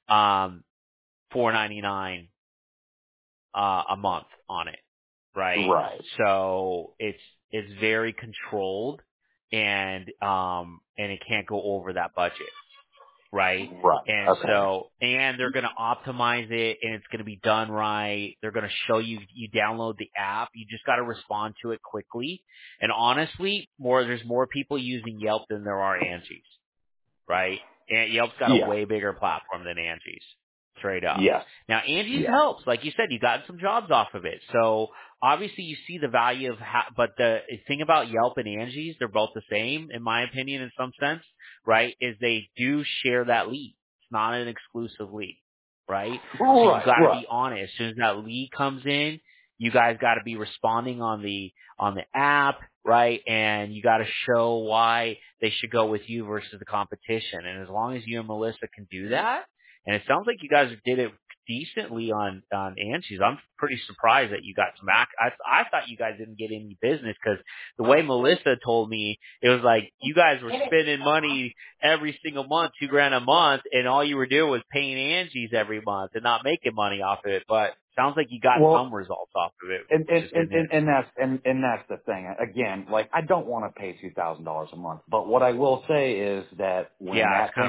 [SPEAKER 2] $4.99, a month on it. Right?
[SPEAKER 3] Right.
[SPEAKER 2] So it's very controlled. And it can't go over that budget, right?
[SPEAKER 3] Right.
[SPEAKER 2] And
[SPEAKER 3] Okay.
[SPEAKER 2] so, and they're going to optimize it, and it's going to be done right. They're going to show you, you download the app. You just got to respond to it quickly. And honestly, there's more people using Yelp than there are Angie's, right? And Yelp's got a
[SPEAKER 3] Yeah.
[SPEAKER 2] way bigger platform than Angie's, straight up.
[SPEAKER 3] Yes.
[SPEAKER 2] Now, Angie's
[SPEAKER 3] Yeah.
[SPEAKER 2] helps. Like you said, you got some jobs off of it. So obviously you see the value of but the thing about Yelp and Angie's, they're both the same, in my opinion, in some sense, right? Is they do share that lead. It's not an exclusive lead, right? So you got to be honest. As soon as that lead comes in, you guys got to be responding on the app, right? And you got to show why they should go with you versus the competition. And as long as you and Melissa can do that, and it sounds like you guys did it decently on Angie's. I'm pretty surprised that you got some I thought you guys didn't get any business, because the way Melissa told me, it was like you guys were spending money every single month, $2,000 a month, and all you were doing was paying Angie's every month and not making money off of it. But sounds like you got some results off of it.
[SPEAKER 3] And that's the thing. Again, like, I don't want to pay $2,000 a month, but what I will say is that when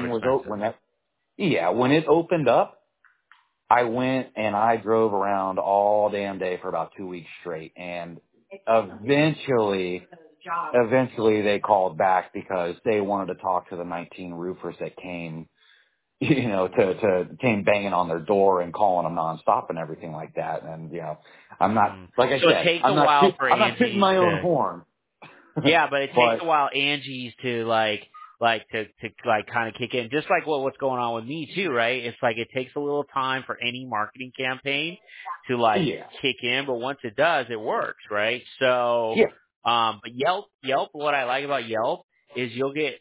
[SPEAKER 3] when it opened up, I went and I drove around all damn day for about 2 weeks straight, and eventually they called back because they wanted to talk to the 19 roofers that came, came banging on their door and calling them nonstop and everything like that. And, I'm not, like I said, I'm not tooting my own horn.
[SPEAKER 2] Yeah, but it takes a while, Angie's to kind of kick in, just like what's going on with me too, right? It's like it takes a little time for any marketing campaign to kick in, but once it does, it works, right? So, but Yelp, what I like about Yelp is you'll get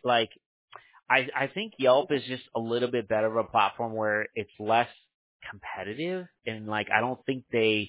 [SPEAKER 2] I think Yelp is just a little bit better of a platform where it's less competitive, and I don't think they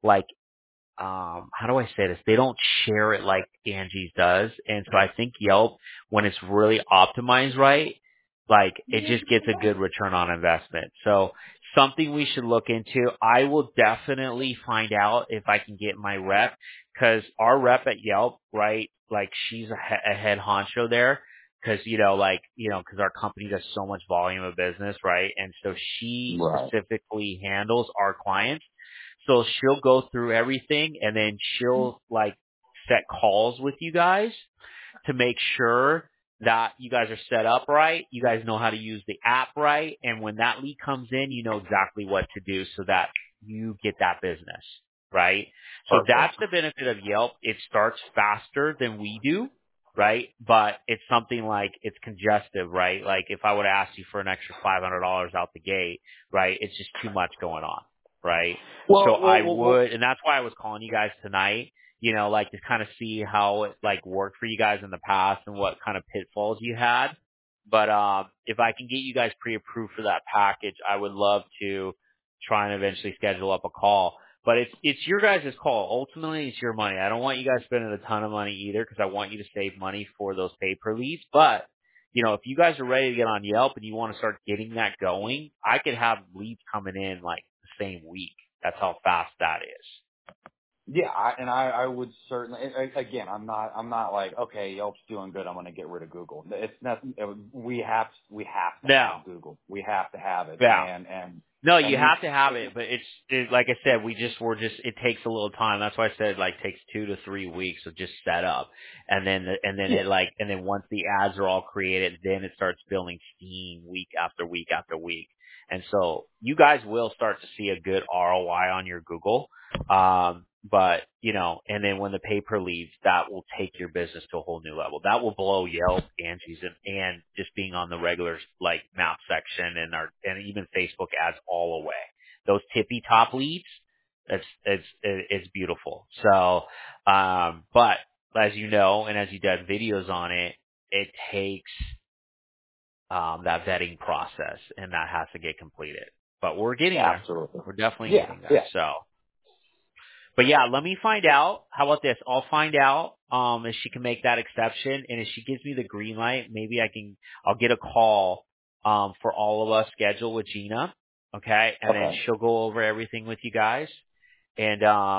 [SPEAKER 2] how do I say this? They don't share it like Angie's does. And so I think Yelp, when it's really optimized right, it just gets a good return on investment. So something we should look into. I will definitely find out if I can get my rep, because our rep at Yelp, right, she's a head honcho there. Because, because our company does so much volume of business, right? And so she specifically handles our clients. So she'll go through everything, and then she'll set calls with you guys to make sure that you guys are set up right. You guys know how to use the app right. And when that lead comes in, you know exactly what to do so that you get that business, right? So that's the benefit of Yelp. It starts faster than we do, right? But it's something it's congestive, right? If I would ask you for an extra $500 out the gate, right? It's just too much going on. Right. And that's why I was calling you guys tonight, to kind of see how it worked for you guys in the past and what kind of pitfalls you had. But, if I can get you guys pre-approved for that package, I would love to try and eventually schedule up a call. But it's your guys' call. Ultimately, it's your money. I don't want you guys spending a ton of money either, because I want you to save money for those pay-per leads. But, if you guys are ready to get on Yelp and you want to start getting that going, I could have leads coming in the same week. That's how fast that is.
[SPEAKER 3] Yeah, I would certainly. Again, I'm not like, okay, Yelp's doing good, I'm going to get rid of Google. It's nothing. We have to have Google. We have to have it.
[SPEAKER 2] Yeah. You have to have it, but it's like I said, it takes a little time. That's why I said takes 2 to 3 weeks of just set up, and then once the ads are all created, then it starts building steam week after week after week. And so you guys will start to see a good ROI on your Google. But, and then when the paper leaves, that will take your business to a whole new level. That will blow Yelp, Angie's, and just being on the regular, map section and even Facebook ads all away. Those tippy top leads, it's beautiful. So, but as you know, and as you did videos on it, it takes that vetting process, and that has to get completed. But we're getting there.
[SPEAKER 3] Absolutely.
[SPEAKER 2] We're definitely getting there. Yeah. So, but yeah, let me find out. How about this? I'll find out if she can make that exception, and if she gives me the green light, maybe I'll get a call for all of us scheduled with Gina. Okay, and then she'll go over everything with you guys, and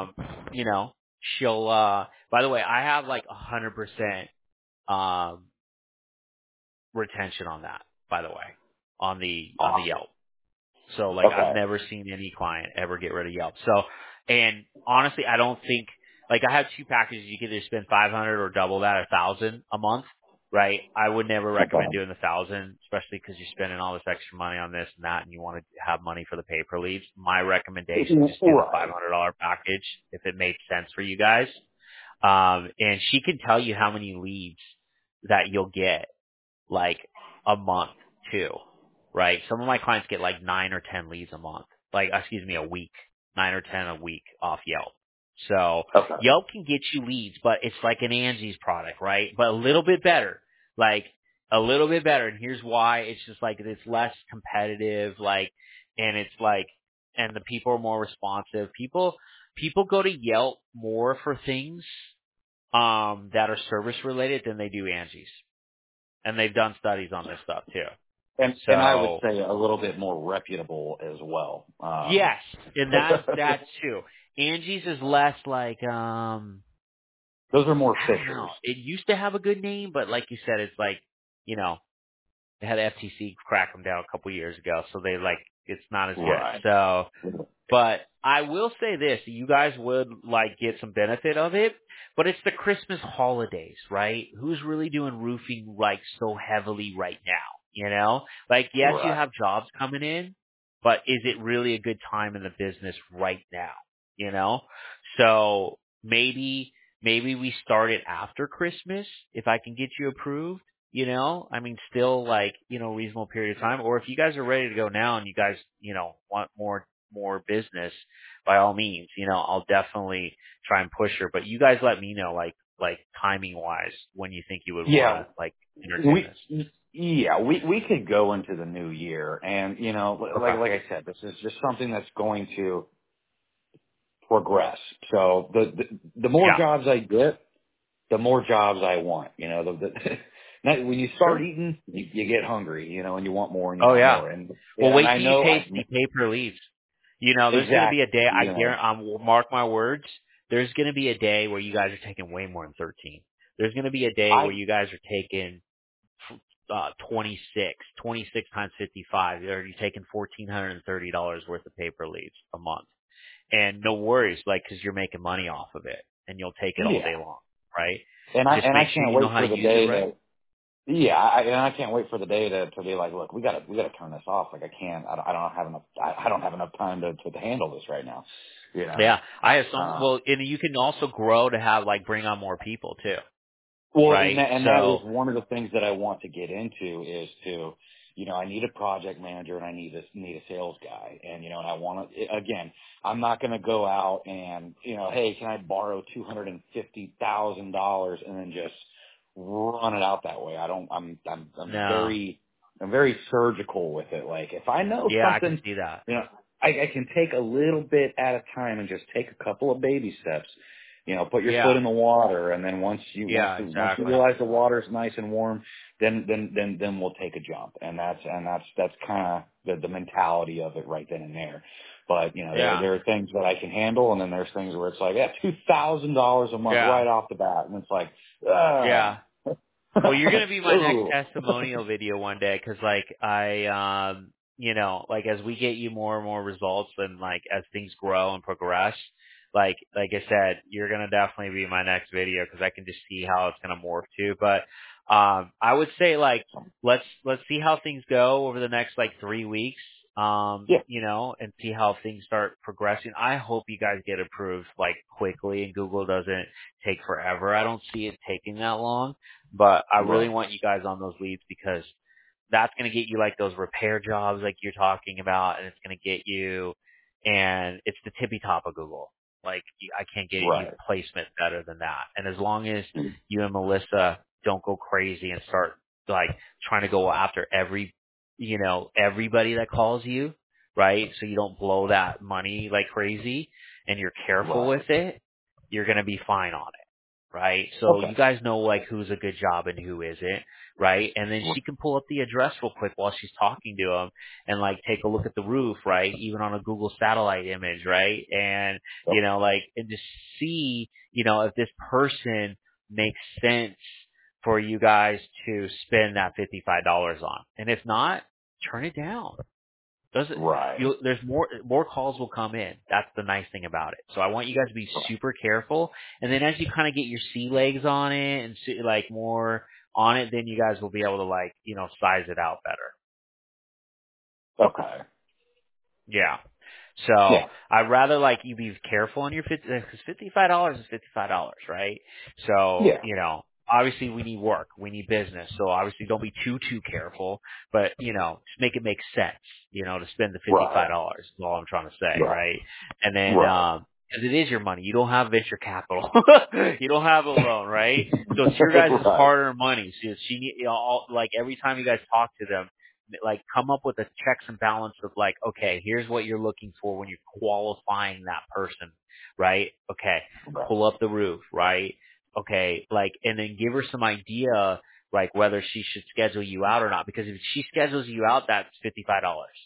[SPEAKER 2] she'll. By the way, I have 100% retention on that, by the way. on the
[SPEAKER 3] Awesome.
[SPEAKER 2] Yelp. So like I've never seen any client ever get rid of Yelp. So, and honestly, I don't think like I have 2 packages. You can either spend 500 or double that, 1,000 a month, right? I would never recommend doing 1,000, especially because you're spending all this extra money on this and that, and you want to have money for the paper leads. My recommendation is just do the $500 package if it makes sense for you guys. And she can tell you how many leads that you'll get like a month too. Right? Some of my clients get like 9 or 10 leads a month. A week. 9 or 10 a week off Yelp. So Yelp can get you leads, but it's like an Angie's product, right? But a little bit better. Like a little bit better. And here's why. It's just like it's less competitive, and it's like, and the people are more responsive. People go to Yelp more for things that are service related than they do Angie's. And they've done studies on this stuff too.
[SPEAKER 3] And I would say a little bit more reputable as well.
[SPEAKER 2] Yes, and that's too. Angie's is less like
[SPEAKER 3] those are more fishers.
[SPEAKER 2] It used to have a good name, but like you said, it's like, they had FTC crack them down a couple years ago, so they it's not as good. So, but I will say this: you guys would get some benefit of it, but it's the Christmas holidays, right? Who's really doing roofing so heavily right now? Yes, you have jobs coming in, but is it really a good time in the business right now? So maybe we start it after Christmas if I can get you approved, still reasonable period of time. Or if you guys are ready to go now and you guys, want more business, by all means, I'll definitely try and push her. But you guys let me know, timing wise, when you think you would want to entertain this.
[SPEAKER 3] Yeah, we could go into the new year, and like I said, this is just something that's going to progress. So the more jobs I get, the more jobs I want. When you start eating, you get hungry, and you want more and you want more. And
[SPEAKER 2] wait till you taste the paper leaves. There's going to be a day. I guarantee. Mark my words. There's going to be a day where you guys are taking way more than 13. There's going to be a day where you guys are taking 26 times 55. You're taking $1,430 worth of paper leaves a month, and no worries, because you're making money off of it, and you'll take it all day long, right?
[SPEAKER 3] And I can't wait for the day that. Yeah, I can't wait for the day to be like, look, we gotta turn this off. I don't have enough time to handle this right now.
[SPEAKER 2] Yeah, I have some. And you can also grow to have bring on more people too.
[SPEAKER 3] Well,
[SPEAKER 2] right?
[SPEAKER 3] and that is one of the things that I want to get into is to, I need a project manager and I need a sales guy. And, and I want to, again, I'm not going to go out and, hey, can I borrow $250,000 and then just run it out that way? I'm very surgical with it. If I know something,
[SPEAKER 2] I can see that.
[SPEAKER 3] I can take a little bit at a time and just take a couple of baby steps. Put your foot in the water, and then once you realize the water's nice and warm, then we'll take a jump, and that's kind of the mentality of it right then and there. But there are things that I can handle, and then there's things where it's $2,000 a month right off the bat, and it's
[SPEAKER 2] Well, you're gonna be my next testimonial video one day, because as we get you more and more results, and as things grow and progress. Like I said, you're going to definitely be my next video, because I can just see how it's going to morph too. But, I would say let's see how things go over the next 3 weeks, and see how things start progressing. I hope you guys get approved quickly, and Google doesn't take forever. I don't see it taking that long, but I really want you guys on those leads, because that's going to get you those repair jobs you're talking about, and it's going to get you, and it's the tippy top of Google. I can't get any placement better than that. And as long as you and Melissa don't go crazy and start trying to go after everybody that calls you, right? So you don't blow that money like crazy, and you're careful with it, you're going to be fine on it. Right? So you guys know who's a good job and who isn't, right? And then she can pull up the address real quick while she's talking to him, and take a look at the roof, right? Even on a Google satellite image, right? And and just see, if this person makes sense for you guys to spend that $55 on. And if not, turn it down. Doesn't
[SPEAKER 3] Right.
[SPEAKER 2] there's more calls will come in. That's the nice thing about it. So I want you guys to be super careful, and then as you kind of get your sea legs on it and see, like more on it, then you guys will be able to like size it out better.
[SPEAKER 3] Okay.
[SPEAKER 2] Yeah. So
[SPEAKER 3] Yeah.
[SPEAKER 2] I'd rather like you be careful on your because $55 is $55, right? So
[SPEAKER 3] Yeah.
[SPEAKER 2] obviously we need work, we need business. So obviously don't be too careful, but just make it make sense, to spend the
[SPEAKER 3] Right.
[SPEAKER 2] $55. Is all I'm trying to say,
[SPEAKER 3] Right.
[SPEAKER 2] right? And then
[SPEAKER 3] Right.
[SPEAKER 2] because it is your money, you don't have venture capital, you don't have a loan, right? So it's your guys'
[SPEAKER 3] Right.
[SPEAKER 2] hard-earned money. So she need like every time you guys talk to them, like come up with a checks and balance of like, okay, here's what you're looking for when you're qualifying that person, right? Okay,
[SPEAKER 3] Right.
[SPEAKER 2] pull up the roof, right? Okay, like, and then give her some idea, like whether she should schedule you out or not, because if she schedules you out, that's $55.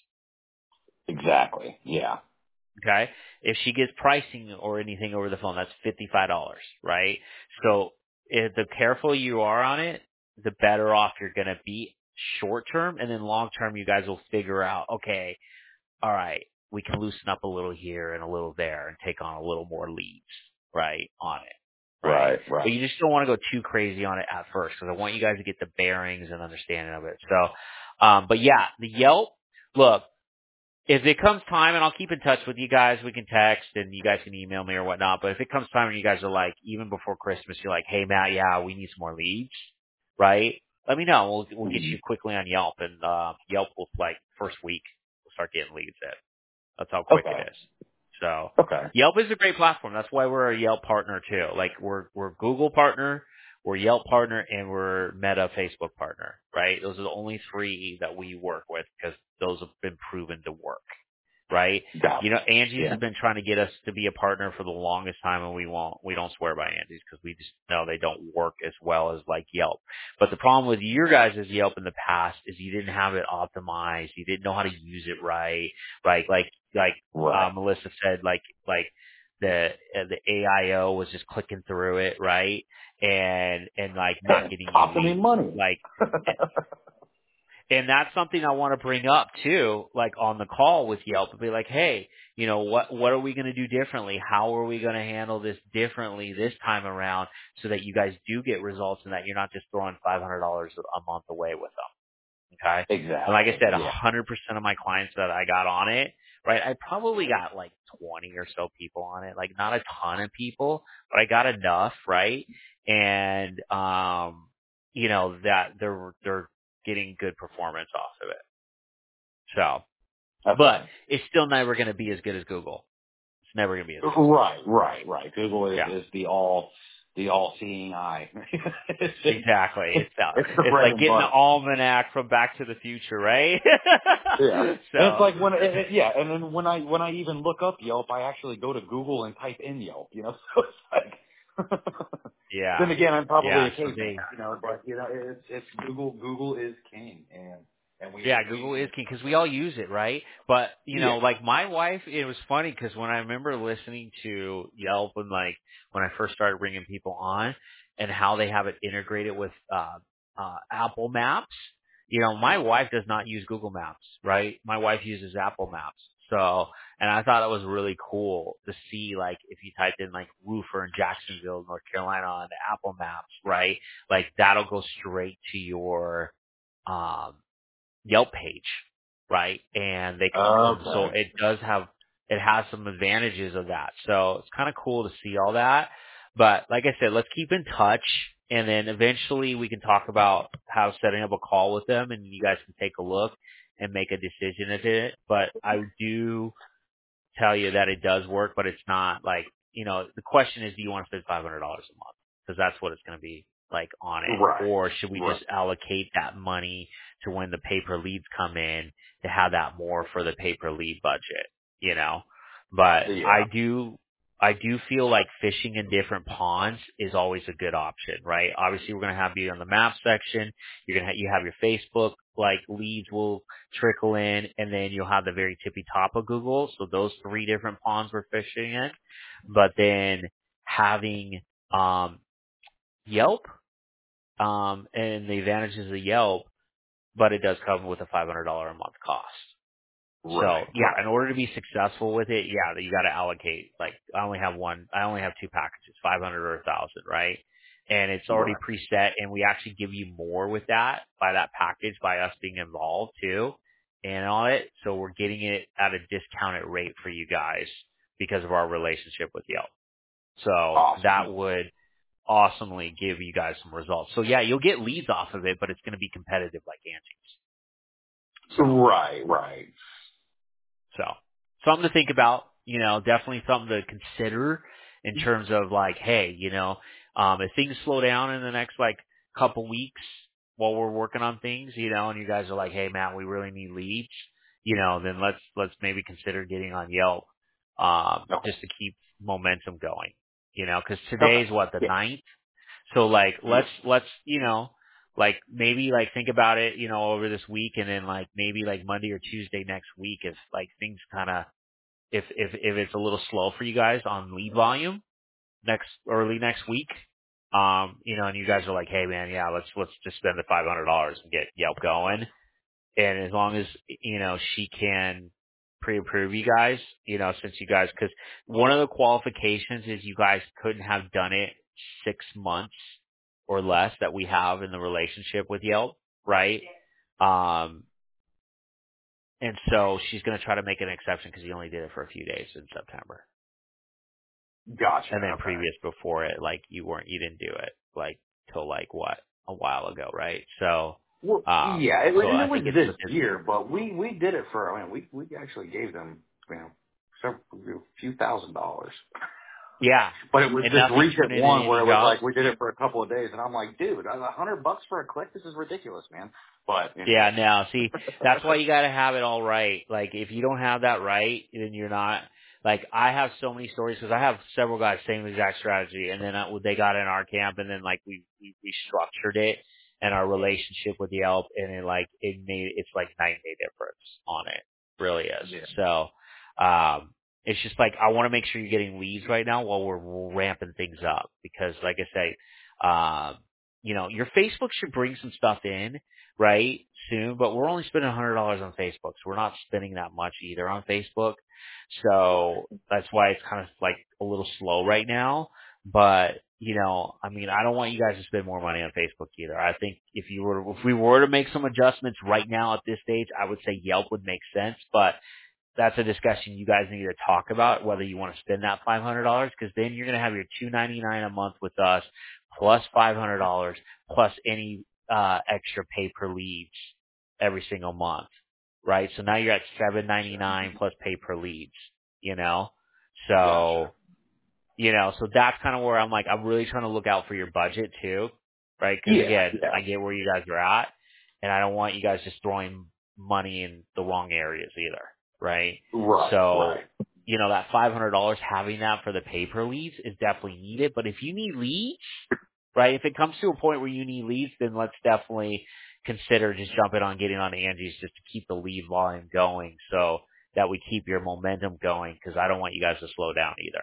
[SPEAKER 3] Exactly. Yeah.
[SPEAKER 2] Okay, if she gets pricing or anything over the phone, that's $55, right? So if the careful you are on it, the better off you're going to be short term, and then long term, you guys will figure out, okay, all right, we can loosen up a little here and a little there and take on a little more leads, right, on it, right?
[SPEAKER 3] Right. Right.
[SPEAKER 2] But you just don't want to go too crazy on it at first because I want you guys to get the bearings and understanding of it. So, but yeah, the Yelp, look, if it comes time, and I'll keep in touch with you guys, we can text and you guys can email me or whatnot, but if it comes time and you guys are like, even before Christmas, you're like, hey Matt, yeah, we need some more leads, right? Let me know. We'll get you quickly on Yelp, and Yelp will, like, first week, we'll start getting leads in. That's how quick it
[SPEAKER 3] Okay.
[SPEAKER 2] is. So
[SPEAKER 3] Okay.
[SPEAKER 2] Yelp is a great platform. That's why we're a Yelp partner too. Like we're Google partner, we're Yelp partner, and we're Meta Facebook partner, right? Those are the only three that we work with because those have been proven to work, right?
[SPEAKER 3] Got it.
[SPEAKER 2] Angie's
[SPEAKER 3] Yeah.
[SPEAKER 2] has been trying to get us to be a partner for the longest time, and we don't swear by Angie's because we just know they don't work as well as like Yelp. But the problem with your guys' Yelp in the past is you didn't have it optimized, you didn't know how to use it right, right? Like
[SPEAKER 3] Right.
[SPEAKER 2] Melissa said, like the AIO was just clicking through it, right? And like not getting you
[SPEAKER 3] Costing me
[SPEAKER 2] leads,
[SPEAKER 3] money.
[SPEAKER 2] like. And that's something I want to bring up too, like on the call with Yelp, and be like, hey, what are we going to do differently? How are we going to handle this differently this time around so that you guys do get results and that you're not just throwing $500 a month away with them? Okay. And like I
[SPEAKER 3] Exactly.
[SPEAKER 2] said,
[SPEAKER 3] Yeah.
[SPEAKER 2] 100% of my clients that I got on it, right? I probably got like 20 or so people on it, like not a ton of people, but I got enough, right? And, that they're getting good performance off of it. So, but
[SPEAKER 3] Okay.
[SPEAKER 2] it's still never going to be as good as Google. It's never going to be as good.
[SPEAKER 3] Right. Google
[SPEAKER 2] Yeah.
[SPEAKER 3] is the all-seeing eye.
[SPEAKER 2] Exactly.
[SPEAKER 3] It's the
[SPEAKER 2] It's
[SPEAKER 3] bread
[SPEAKER 2] like
[SPEAKER 3] and
[SPEAKER 2] getting the
[SPEAKER 3] butter.
[SPEAKER 2] almanac from Back to the Future, right?
[SPEAKER 3] Yeah. And it's
[SPEAKER 2] So,
[SPEAKER 3] like and then when I even look up Yelp, I actually go to Google and type in Yelp, so it's like, then
[SPEAKER 2] yeah.
[SPEAKER 3] again, I'm probably a
[SPEAKER 2] Yeah. So
[SPEAKER 3] caveman, but it's Google is king, and
[SPEAKER 2] yeah, Google is king because we all use it, right? But
[SPEAKER 3] yeah.
[SPEAKER 2] like my wife, it was funny because when I remember listening to Yelp and like when I first started bringing people on and how they have it integrated with Apple Maps. My wife does not use Google Maps, right? My wife uses Apple Maps. So, and I thought it was really cool to see like if you typed in like roofer in Jacksonville, North Carolina on the Apple Maps, right? Like that'll go straight to your um Yelp page, right? And so
[SPEAKER 3] Okay.
[SPEAKER 2] it has some advantages of that. So it's kind of cool to see all that. But like I said, let's keep in touch, and then eventually we can talk about how setting up a call with them, and you guys can take a look and make a decision of it. But I do tell you that it does work, but it's not like, the question is, do you want to spend $500 a month? Because that's what it's going to be like on it.
[SPEAKER 3] Right.
[SPEAKER 2] Or should we
[SPEAKER 3] Right.
[SPEAKER 2] just allocate that money to when the pay-per leads come in to have that more for the pay-per-lead budget? But
[SPEAKER 3] Yeah.
[SPEAKER 2] I do feel like fishing in different ponds is always a good option, right? Obviously, we're going to have you on the map section. You have your Facebook, like leads will trickle in, and then you'll have the very tippy top of Google. So those three different ponds we're fishing in. But then having Yelp, and the advantages of Yelp, but it does come with a $500 a month cost.
[SPEAKER 3] Right.
[SPEAKER 2] So yeah, in order to be successful with it, yeah, you got to allocate. Like I only have two packages, 500 or 1,000, right? And it's already
[SPEAKER 3] Right.
[SPEAKER 2] preset, and we actually give you more with that by that package by us being involved too, and on it. So we're getting it at a discounted rate for you guys because of our relationship with Yelp. So
[SPEAKER 3] Awesome.
[SPEAKER 2] that would awesomely give you guys some results. So yeah, you'll get leads off of it, but it's going to be competitive like Angie's. So.
[SPEAKER 3] Right.
[SPEAKER 2] So something to think about, definitely something to consider in terms of like, hey, if things slow down in the next like couple weeks while we're working on things, and you guys are like, hey, Matt, we really need leads, then let's maybe consider getting on Yelp,
[SPEAKER 3] Okay.
[SPEAKER 2] just to keep momentum going, because
[SPEAKER 3] Okay.
[SPEAKER 2] today's what, the
[SPEAKER 3] Yeah.
[SPEAKER 2] 9th? So like,
[SPEAKER 3] Yeah.
[SPEAKER 2] let's, like maybe like think about it, over this week, and then like maybe like Monday or Tuesday next week, if like things kind of, if it's a little slow for you guys on lead volume early next week, and you guys are like, hey man, yeah, let's just spend the $500 and get Yelp going. And as long as, she can pre-approve you guys, since you guys, because one of the qualifications is you guys couldn't have done it 6 months or less that we have in the relationship with Yelp, right? Um, and so she's going to try to make an exception because you only did it for a few days in September.
[SPEAKER 3] Gotcha.
[SPEAKER 2] And then
[SPEAKER 3] Okay.
[SPEAKER 2] previous before it, like you didn't do it like till like what, a while ago, right? So,
[SPEAKER 3] Well, yeah,
[SPEAKER 2] so
[SPEAKER 3] and
[SPEAKER 2] I
[SPEAKER 3] it was
[SPEAKER 2] think it's
[SPEAKER 3] this
[SPEAKER 2] within.
[SPEAKER 3] year, but we did it for. I mean, we actually gave them, several, a few $1,000s.
[SPEAKER 2] Yeah.
[SPEAKER 3] But it was
[SPEAKER 2] And
[SPEAKER 3] this
[SPEAKER 2] nothing
[SPEAKER 3] recent
[SPEAKER 2] turned into
[SPEAKER 3] one where
[SPEAKER 2] any
[SPEAKER 3] it was
[SPEAKER 2] jobs.
[SPEAKER 3] like we did it for a couple of days, and I'm like, dude, $100 for a click? This is ridiculous, man. But
[SPEAKER 2] Yeah,
[SPEAKER 3] anyways.
[SPEAKER 2] no, see, that's why you gotta have it all right. Like, if you don't have that right, then you're not, like, I have so many stories, because I have several guys, same exact strategy, and then they got in our camp, and then, like, we structured it, and our relationship with Yelp, and it's like night and day difference on it. Really is.
[SPEAKER 3] Yeah.
[SPEAKER 2] So, it's just like, I want to make sure you're getting leads right now while we're ramping things up, because, like I say, your Facebook should bring some stuff in, right, soon, but we're only spending $100 on Facebook, so we're not spending that much either on Facebook. So that's why it's kind of like a little slow right now. But, I mean, I don't want you guys to spend more money on Facebook either. I think if we were to make some adjustments right now at this stage, I would say Yelp would make sense, but that's a discussion you guys need to talk about, whether you want to spend that $500, because then you're going to have your $299 a month with us plus $500 plus any extra pay per leads every single month, right? So now you're at $799 plus pay per leads, you know?
[SPEAKER 3] Gotcha.
[SPEAKER 2] So, so that's kind of where I'm like, I'm really trying to look out for your budget too, right? Because
[SPEAKER 3] Yeah.
[SPEAKER 2] again, I get where you guys are at, and I don't want you guys just throwing money in the wrong areas either, right? So,
[SPEAKER 3] Right.
[SPEAKER 2] that $500, having that for the pay per leads is definitely needed. But if you need leads, right, if it comes to a point where you need leads, then let's definitely consider just jumping on getting on Angie's just to keep the lead volume going, so that we keep your momentum going, because I don't want you guys to slow down either.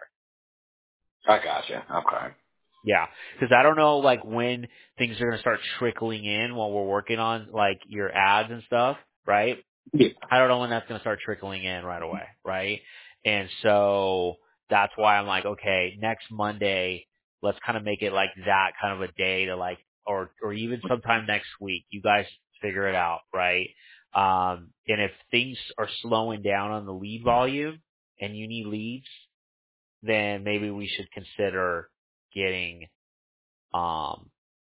[SPEAKER 3] I gotcha. Okay.
[SPEAKER 2] Yeah, because I don't know, like, when things are going to start trickling in while we're working on, like, your ads and stuff, right?
[SPEAKER 3] Yeah.
[SPEAKER 2] I don't know when that's going to start trickling in right away, right? And so that's why I'm like, okay, next Monday, let's kind of make it like that kind of a day to like, or even sometime next week, you guys figure it out, right? And if things are slowing down on the lead volume and you need leads, then maybe we should consider getting, um,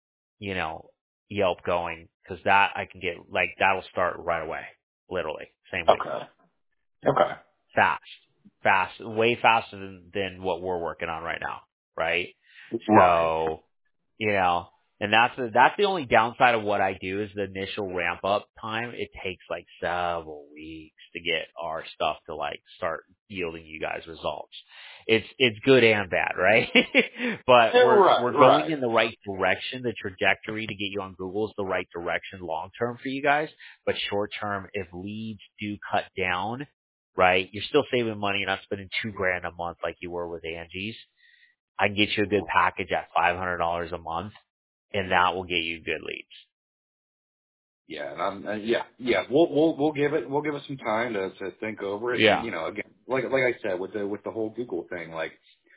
[SPEAKER 2] Yelp going, because that I can get, like, that'll start right away, literally, same week.
[SPEAKER 3] Okay. Okay.
[SPEAKER 2] Fast, way faster than what we're working on right now, right?
[SPEAKER 3] Right.
[SPEAKER 2] So, and that's the only downside of what I do is the initial ramp up time. It takes like several weeks to get our stuff to like start yielding you guys results. It's good and bad, right? But we're going
[SPEAKER 3] Right.
[SPEAKER 2] in the right direction. The trajectory to get you on Google is the right direction long term for you guys. But short term, if leads do cut down, right, you're still saving money. You're not spending $2,000 a month like you were with Angie's. I can get you a good package at $500 a month, and that will get you good leads.
[SPEAKER 3] Yeah, yeah. We'll give it some time to think over it.
[SPEAKER 2] Yeah.
[SPEAKER 3] And, again, like I said, with the whole Google thing, like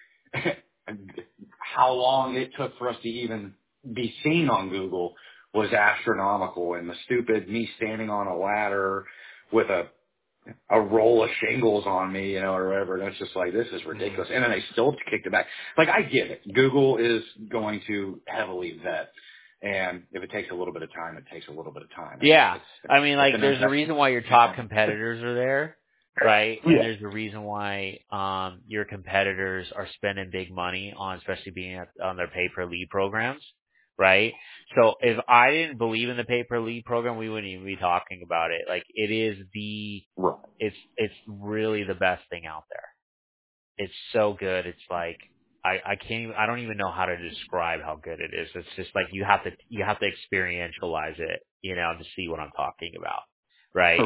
[SPEAKER 3] how long it took for us to even be seen on Google was astronomical. And the stupid me standing on a ladder with a roll of shingles on me, or whatever. And it's just like, this is ridiculous. And then they still kicked it back. Like, I get it. Google is going to heavily vet. And if it takes a little bit of time, it takes a little bit of time.
[SPEAKER 2] Yeah. I mean, like, there's a reason why your top competitors are there, right? And there's a reason why your competitors are spending big money on, especially being on their pay-per-lead programs, right? So if I didn't believe in the pay-per-lead program, we wouldn't even be talking about it. Like, it is it's really the best thing out there. It's so good. It's like, I don't even know how to describe how good it is. It's just like you have to experientialize it, to see what I'm talking about, right?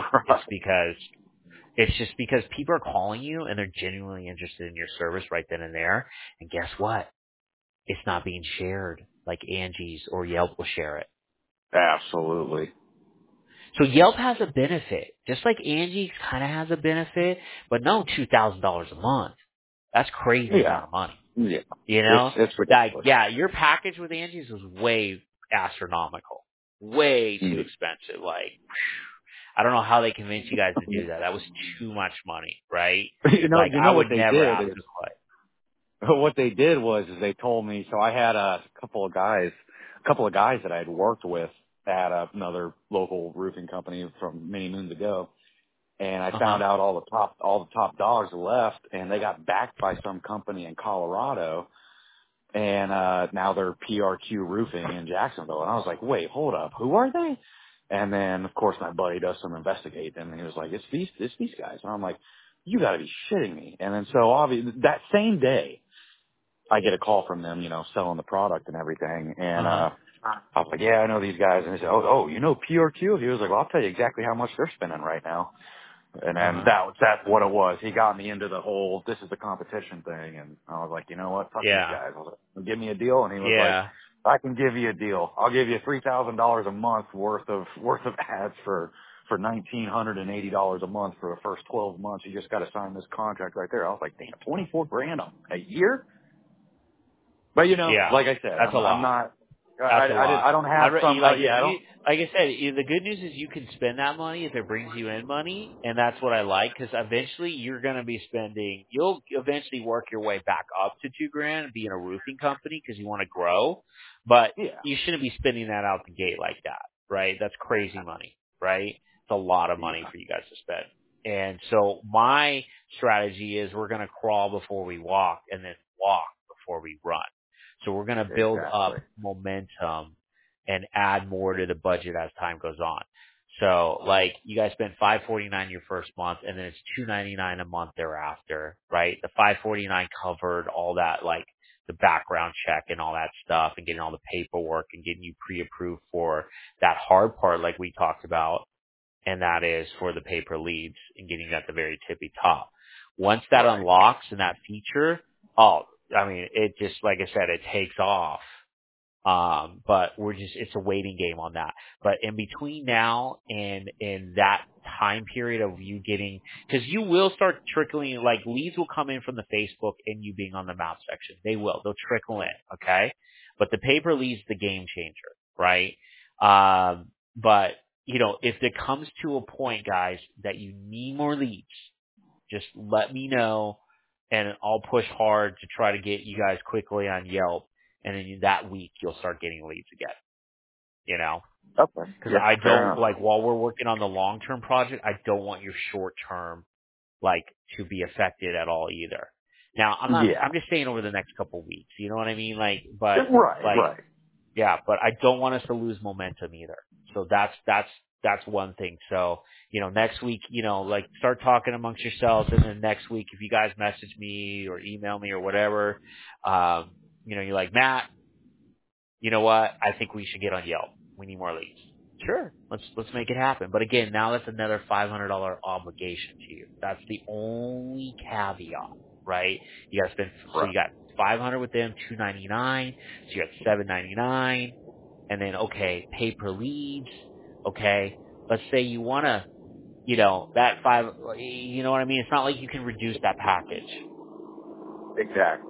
[SPEAKER 2] It's just because people are calling you and they're genuinely interested in your service right then and there. And guess what? It's not being shared like Angie's or Yelp will share it.
[SPEAKER 3] Absolutely.
[SPEAKER 2] So Yelp has a benefit, just like Angie kind of has a benefit, but no $2,000 a month. That's crazy amount of money.
[SPEAKER 3] Yeah.
[SPEAKER 2] It's ridiculous. Like, your package with Angie's was way astronomical, way too expensive. Like, I don't know how they convinced you guys to do that. That was too much money, right? I would never ask this way.
[SPEAKER 3] What they did was they told me, so I had a couple of guys that I had worked with at another local roofing company from many moons ago. And I found out all the top dogs left, and they got backed by some company in Colorado, and now they're PRQ Roofing in Jacksonville. And I was like, wait, hold up, who are they? And then, of course, my buddy does some investigating, and he was like, it's these guys. And I'm like, you got to be shitting me. And then so obviously that same day, I get a call from them, selling the product and everything, and I was like, yeah, I know these guys. And they said, oh, you know PRQ? He was like, well, I'll tell you exactly how much they're spending right now. And then that's what it was. He got me into the whole, this is the competition thing. And I was like, you know what? Fuck these guys. I was like, give me a deal. And he was like, I can give you a deal. I'll give you $3,000 a month worth of ads for $1,980 a month for the first 12 months. You just got to sign this contract right there. I was like, damn, $24,000 a year? But like I said,
[SPEAKER 2] that's a lot.
[SPEAKER 3] I'm not,
[SPEAKER 2] I
[SPEAKER 3] don't have
[SPEAKER 2] like I said, the good news is you can spend that money if it brings you in money, and that's what I like, because eventually you'll eventually work your way back up to $2,000 and be in a roofing company because you want to grow, but you shouldn't be spending that out the gate like that, right? That's crazy money, right? It's a lot of money for you guys to spend. And so my strategy is we're going to crawl before we walk and then walk before we run. So we're going to build up momentum and add more to the budget as time goes on. So like you guys spend $549 your first month, and then it's $299 a month thereafter, right? The $549 covered all that, like the background check and all that stuff, and getting all the paperwork and getting you pre-approved for that hard part like we talked about, and that is for the pay per leads and getting you at the very tippy top. Once that unlocks and that feature, it just, like I said, it takes off. But it's a waiting game on that. But in between now and that time period of you getting, because you will start trickling, like leads will come in from the Facebook and you being on the map section. They'll trickle in, okay? But the paper leads the game changer, right? But if it comes to a point, guys, that you need more leads, just let me know. And I'll push hard to try to get you guys quickly on Yelp. And then that week, you'll start getting leads again,
[SPEAKER 3] Okay.
[SPEAKER 2] Because I don't, while we're working on the long-term project, I don't want your short-term, to be affected at all either. Now, I'm just saying over the next couple of weeks, you know what I mean? But I don't want us to lose momentum either. So that's one thing. So, next week, start talking amongst yourselves. And then next week, if you guys message me or email me or whatever, you're like, Matt, you know what? I think we should get on Yelp. We need more leads. Sure. Let's make it happen. But again, now that's another $500 obligation to you. That's the only caveat, right? You gotta spend, so you got $500 with them, $299, so you got $799, and then, okay, pay per leads. Okay. Let's say you want to, that 5, you know what I mean? It's not like you can reduce that package.
[SPEAKER 3] Exactly.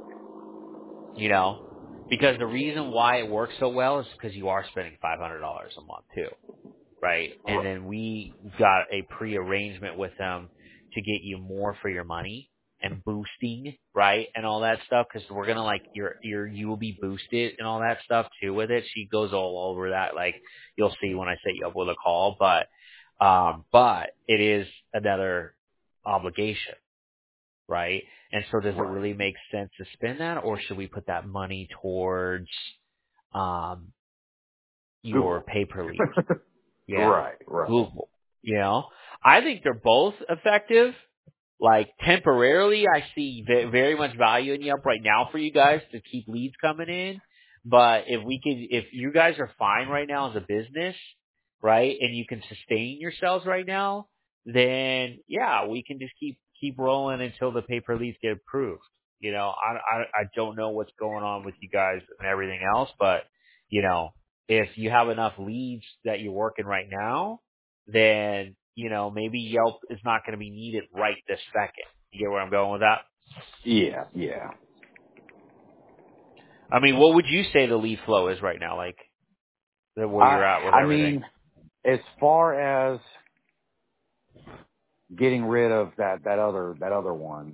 [SPEAKER 2] Because the reason why it works so well is because you are spending $500 a month too. Right. And then we got a pre-arrangement with them to get you more for your money and boosting, right? And all that stuff. Cause we're going to you will be boosted and all that stuff too with it. She goes all over that. Like you'll see when I set you up with a call, but it is another obligation, right? And so does it really make sense to spend that, or should we put that money towards, your pay-per-lead? Yeah.
[SPEAKER 3] Right.
[SPEAKER 2] Google. I think they're both effective. Like temporarily, I see very much value in Yelp right now for you guys to keep leads coming in. But if you guys are fine right now as a business, right, and you can sustain yourselves right now, then yeah, we can just keep rolling until the pay-per-leads get approved. I don't know what's going on with you guys and everything else, but if you have enough leads that you're working right now, then, maybe Yelp is not going to be needed right this second. You get where I'm going with that?
[SPEAKER 3] Yeah.
[SPEAKER 2] I mean, what would you say the lead flow is right now, like where you're at with everything?
[SPEAKER 3] I mean, as far as getting rid of that other one,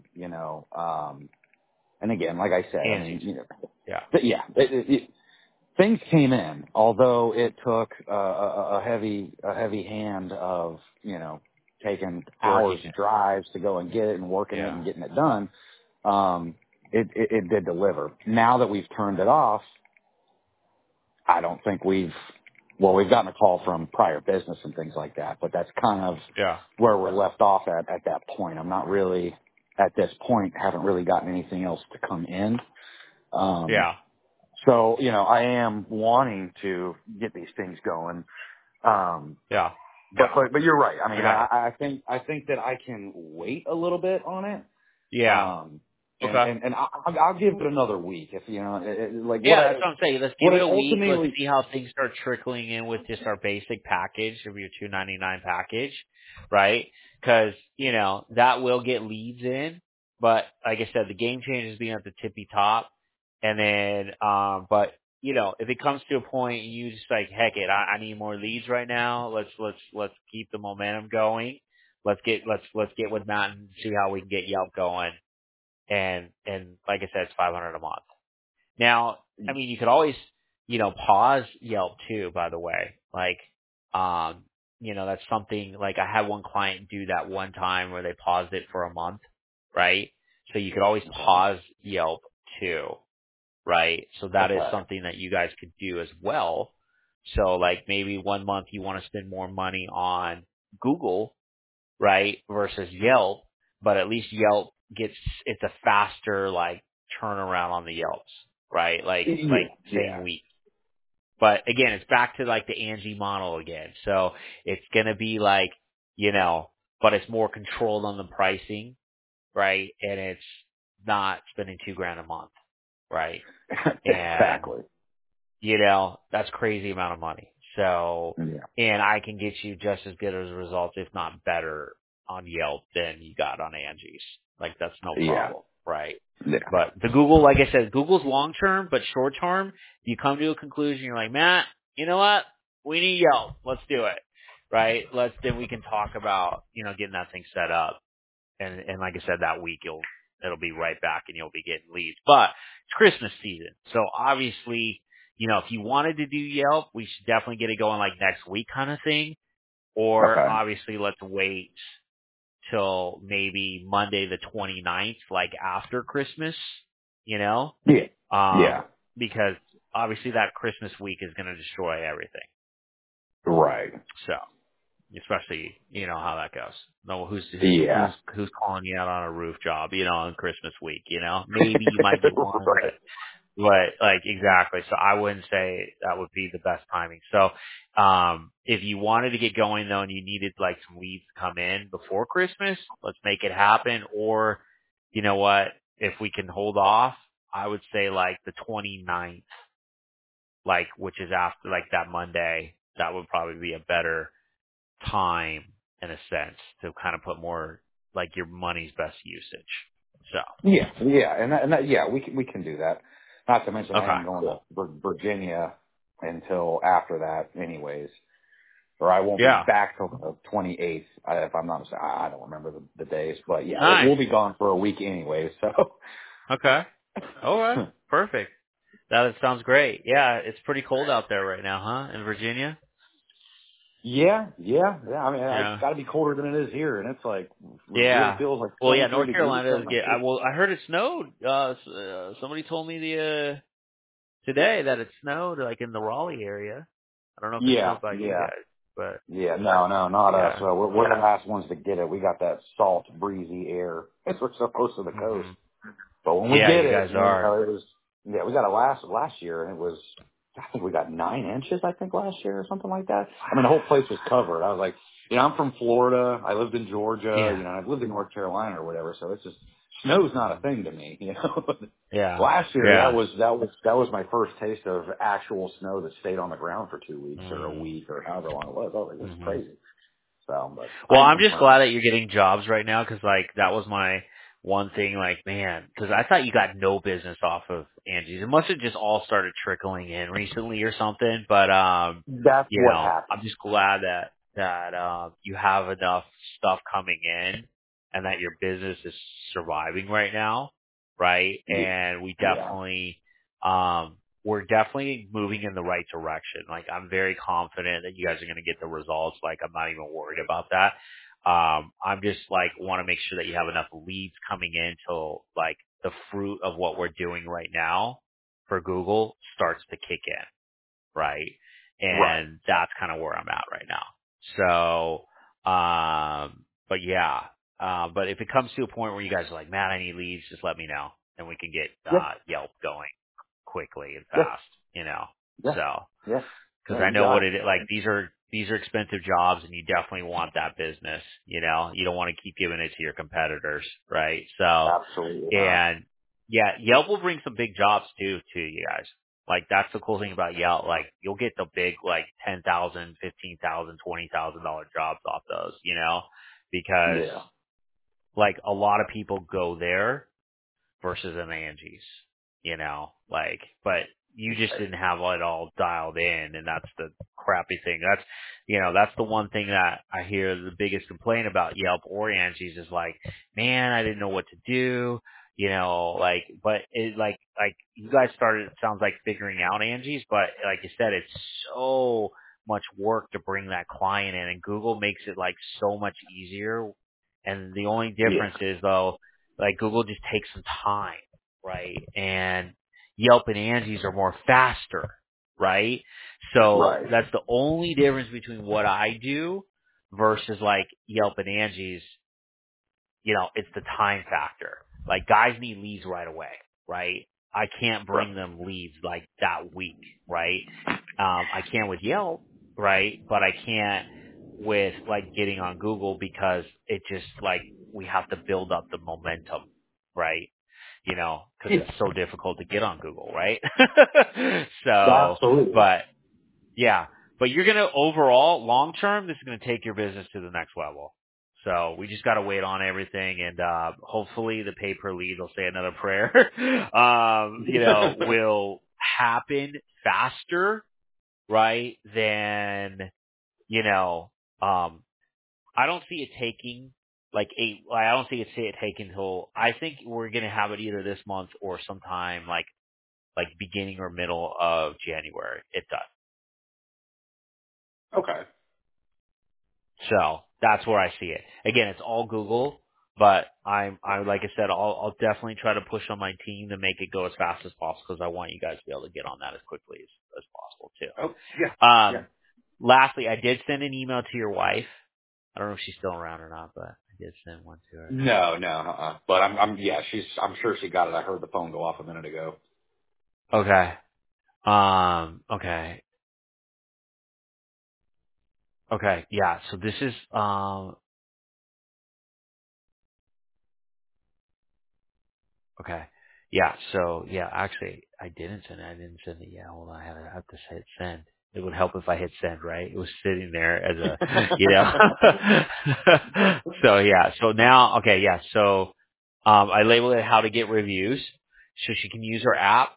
[SPEAKER 3] and again, like I said, things came in, although it took a heavy hand of, taking hours drives to go and get it and working it and getting it done. It did deliver. Now that we've turned it off, I don't think we've gotten a call from prior business and things like that, but that's kind of where we're left off at that point. I'm not really, at this point, haven't really gotten anything else to come in. So, I am wanting to get these things going. But you're right. I mean, I think that I can wait a little bit on it. And I'll give it another week if
[SPEAKER 2] that's what I'm saying. Let's give it a week. Let's see how things start trickling in with just our basic package of your $299 package, right? Because that will get leads in, but like I said, the game changers being at the tippy top, and then but if it comes to a point and you just like, heck it, I need more leads right now. Let's keep the momentum going. Let's get with Matt and see how we can get Yelp going. And like I said, it's $500 a month. Now, I mean, you could always, pause Yelp too, by the way. Like, that's something, like I had one client do that one time where they paused it for a month, right? So you could always pause Yelp too, right? So that is something that you guys could do as well. So like maybe 1 month you want to spend more money on Google, right, versus Yelp, but at least Yelp it's a faster like turnaround on the Yelps, right? Like same week. But again, it's back to like the Angie model again. So it's going to be like, but it's more controlled on the pricing, right? And it's not spending $2,000 a month, right?
[SPEAKER 3] Exactly.
[SPEAKER 2] And, that's crazy amount of money. So, and I can get you just as good as results, if not better, on Yelp than you got on Angie's. Like that's no problem, right?
[SPEAKER 3] Yeah.
[SPEAKER 2] But the Google, like I said, Google's long term, but short term, you come to a conclusion, you're like, Matt, you know what? We need Yelp. Let's do it, right? Then we can talk about, getting that thing set up. And like I said, that week it'll be right back and you'll be getting leads. But it's Christmas season. So obviously, if you wanted to do Yelp, we should definitely get it going like next week kind of thing. Or obviously let's wait till maybe Monday the 29th, like after Christmas, because obviously that Christmas week is going to destroy everything.
[SPEAKER 3] Right.
[SPEAKER 2] So, especially, how that goes. No, who's calling you out on a roof job, on Christmas week, maybe you might get one, but like exactly. So I wouldn't say that would be the best timing. So, if you wanted to get going though, and you needed like some leads to come in before Christmas, let's make it happen. Or, you know what, if we can hold off, I would say like the 29th, like, which is after like that Monday, that would probably be a better time in a sense to kind of put more like your money's best usage. So
[SPEAKER 3] yeah, we can do that. Not to mention I
[SPEAKER 2] okay,
[SPEAKER 3] ain't going
[SPEAKER 2] cool.
[SPEAKER 3] to Virginia until after that, anyways. Or I won't be
[SPEAKER 2] Yeah,
[SPEAKER 3] back till the 28th, if I'm not mistaken. I don't remember the days, but yeah,
[SPEAKER 2] nice.
[SPEAKER 3] we'll be gone for a week anyways. So
[SPEAKER 2] Okay, all right, perfect. That sounds great. Yeah, it's pretty cold out there right now, huh? In Virginia.
[SPEAKER 3] yeah. I mean, it's
[SPEAKER 2] Yeah.
[SPEAKER 3] got to be colder than it is here, and it's like really
[SPEAKER 2] Yeah.
[SPEAKER 3] feels like
[SPEAKER 2] Well, yeah,
[SPEAKER 3] 23
[SPEAKER 2] North
[SPEAKER 3] degrees,
[SPEAKER 2] Carolina does
[SPEAKER 3] something
[SPEAKER 2] get.
[SPEAKER 3] like this.
[SPEAKER 2] I heard it snowed. Somebody told me today that it snowed like in the Raleigh area. I don't know if it
[SPEAKER 3] Yeah,
[SPEAKER 2] snowed by you
[SPEAKER 3] yeah.
[SPEAKER 2] guys, but
[SPEAKER 3] Yeah, no, not us.
[SPEAKER 2] yeah.
[SPEAKER 3] We're the last ones to get it. We got that salt, breezy air. We're so close to the coast.
[SPEAKER 2] Mhm.
[SPEAKER 3] But when we
[SPEAKER 2] Yeah,
[SPEAKER 3] get
[SPEAKER 2] you
[SPEAKER 3] it,
[SPEAKER 2] guys are.
[SPEAKER 3] it was, yeah, we got it last year, and it was, I think we got 9 inches, I think, last year or something like that. I mean, the whole place was covered. I was like, I'm from Florida. I lived in Georgia.
[SPEAKER 2] Yeah.
[SPEAKER 3] I've lived in North Carolina or whatever. So it's just, snow's not a
[SPEAKER 2] Mhm.
[SPEAKER 3] thing to me,
[SPEAKER 2] Yeah.
[SPEAKER 3] Last year,
[SPEAKER 2] Yeah.
[SPEAKER 3] that was my first taste of actual snow that stayed on the ground for 2 weeks or a
[SPEAKER 2] Mhm.
[SPEAKER 3] week or however long it was. I was like, this is
[SPEAKER 2] Mhm.
[SPEAKER 3] crazy. So, but I
[SPEAKER 2] Well,
[SPEAKER 3] ain't
[SPEAKER 2] I'm just glad
[SPEAKER 3] complaining.
[SPEAKER 2] that you're getting jobs right now because, like, that was my one thing. Like, man, because I thought you got no business off of Angie's. It must have just all started trickling in recently or something. But,
[SPEAKER 3] That's what happened.
[SPEAKER 2] I'm just glad that you have enough stuff coming in and that your business is surviving right now, right? And
[SPEAKER 3] Yeah.
[SPEAKER 2] we're definitely moving in the right direction. Like, I'm very confident that you guys are going to get the results. Like, I'm not even worried about that. I'm just like want to make sure that you have enough leads coming in till like the fruit of what we're doing right now for Google starts to kick in, right?
[SPEAKER 3] Right.
[SPEAKER 2] And that's kind of where I'm at right now. So, but yeah, but if it comes to a point where you guys are like, man, I need leads, just let me know and we can get,
[SPEAKER 3] Yeah.
[SPEAKER 2] Yelp going quickly and
[SPEAKER 3] Yeah.
[SPEAKER 2] fast,
[SPEAKER 3] Yeah.
[SPEAKER 2] so.
[SPEAKER 3] Yeah.
[SPEAKER 2] Because
[SPEAKER 3] Yeah.
[SPEAKER 2] I
[SPEAKER 3] You
[SPEAKER 2] know
[SPEAKER 3] got
[SPEAKER 2] what
[SPEAKER 3] it.
[SPEAKER 2] it is. Like these are expensive jobs, and you definitely want that business. You don't want to keep giving it to your competitors, right? So,
[SPEAKER 3] Absolutely not.
[SPEAKER 2] and yeah, Yelp will bring some big jobs too to you guys. Like that's the cool thing about Yelp. Like you'll get the big like $10,000, $15,000, $20,000 jobs off those. Because
[SPEAKER 3] Yeah.
[SPEAKER 2] like a lot of people go there versus an Angie's, but you just
[SPEAKER 3] Right.
[SPEAKER 2] didn't have it all dialed in, and that's the crappy thing. That's the one thing that I hear the biggest complaint about Yelp or Angie's is like, man, I didn't know what to do, but it like you guys started, it sounds like figuring out Angie's, but like you said, it's so much work to bring that client in, and Google makes it like so much easier. And the only
[SPEAKER 3] Yeah.
[SPEAKER 2] difference is though, like Google just takes some time, right? And Yelp and Angie's are more faster, right? So
[SPEAKER 3] Right.
[SPEAKER 2] that's the only difference between what I do versus like Yelp and Angie's, it's the time factor. Like guys need leads right away, right? I can't
[SPEAKER 3] Right.
[SPEAKER 2] bring them leads like that week, right? I can with Yelp, right? But I can't with like getting on Google because it just like we have to build up the momentum, right? Because
[SPEAKER 3] Yeah.
[SPEAKER 2] it's so difficult to get on Google, right? So,
[SPEAKER 3] Absolutely.
[SPEAKER 2] but yeah, but you're going to overall long term, this is going to take your business to the next level. So we just got to wait on everything, and hopefully the pay per lead, will say another prayer, will happen faster, right? Than um, I don't see it taking I don't see it taking till I think we're gonna have it either this month or sometime like beginning or middle of January. It does.
[SPEAKER 3] Okay.
[SPEAKER 2] So that's where I see it. Again, it's all Google, but I like I said, I'll definitely try to push on my team to make it go as fast as possible because I want you guys to be able to get on that as quickly as possible too.
[SPEAKER 3] Oh, yeah. Yeah.
[SPEAKER 2] Lastly, I did send an email to your wife. I don't know if she's still around or not, but I did send one to her.
[SPEAKER 3] No. But yeah, I'm sure she got it. I heard the phone go off a minute ago.
[SPEAKER 2] Okay. Okay. Okay. Yeah. So this is, okay. Yeah. So yeah, actually I didn't send it. I didn't send it yet. Hold on. I have to say it send. It would help if I hit send, right? It was sitting there as a, you know. So yeah. So now, okay, yeah. So I labeled it how to get reviews, so she can use her app,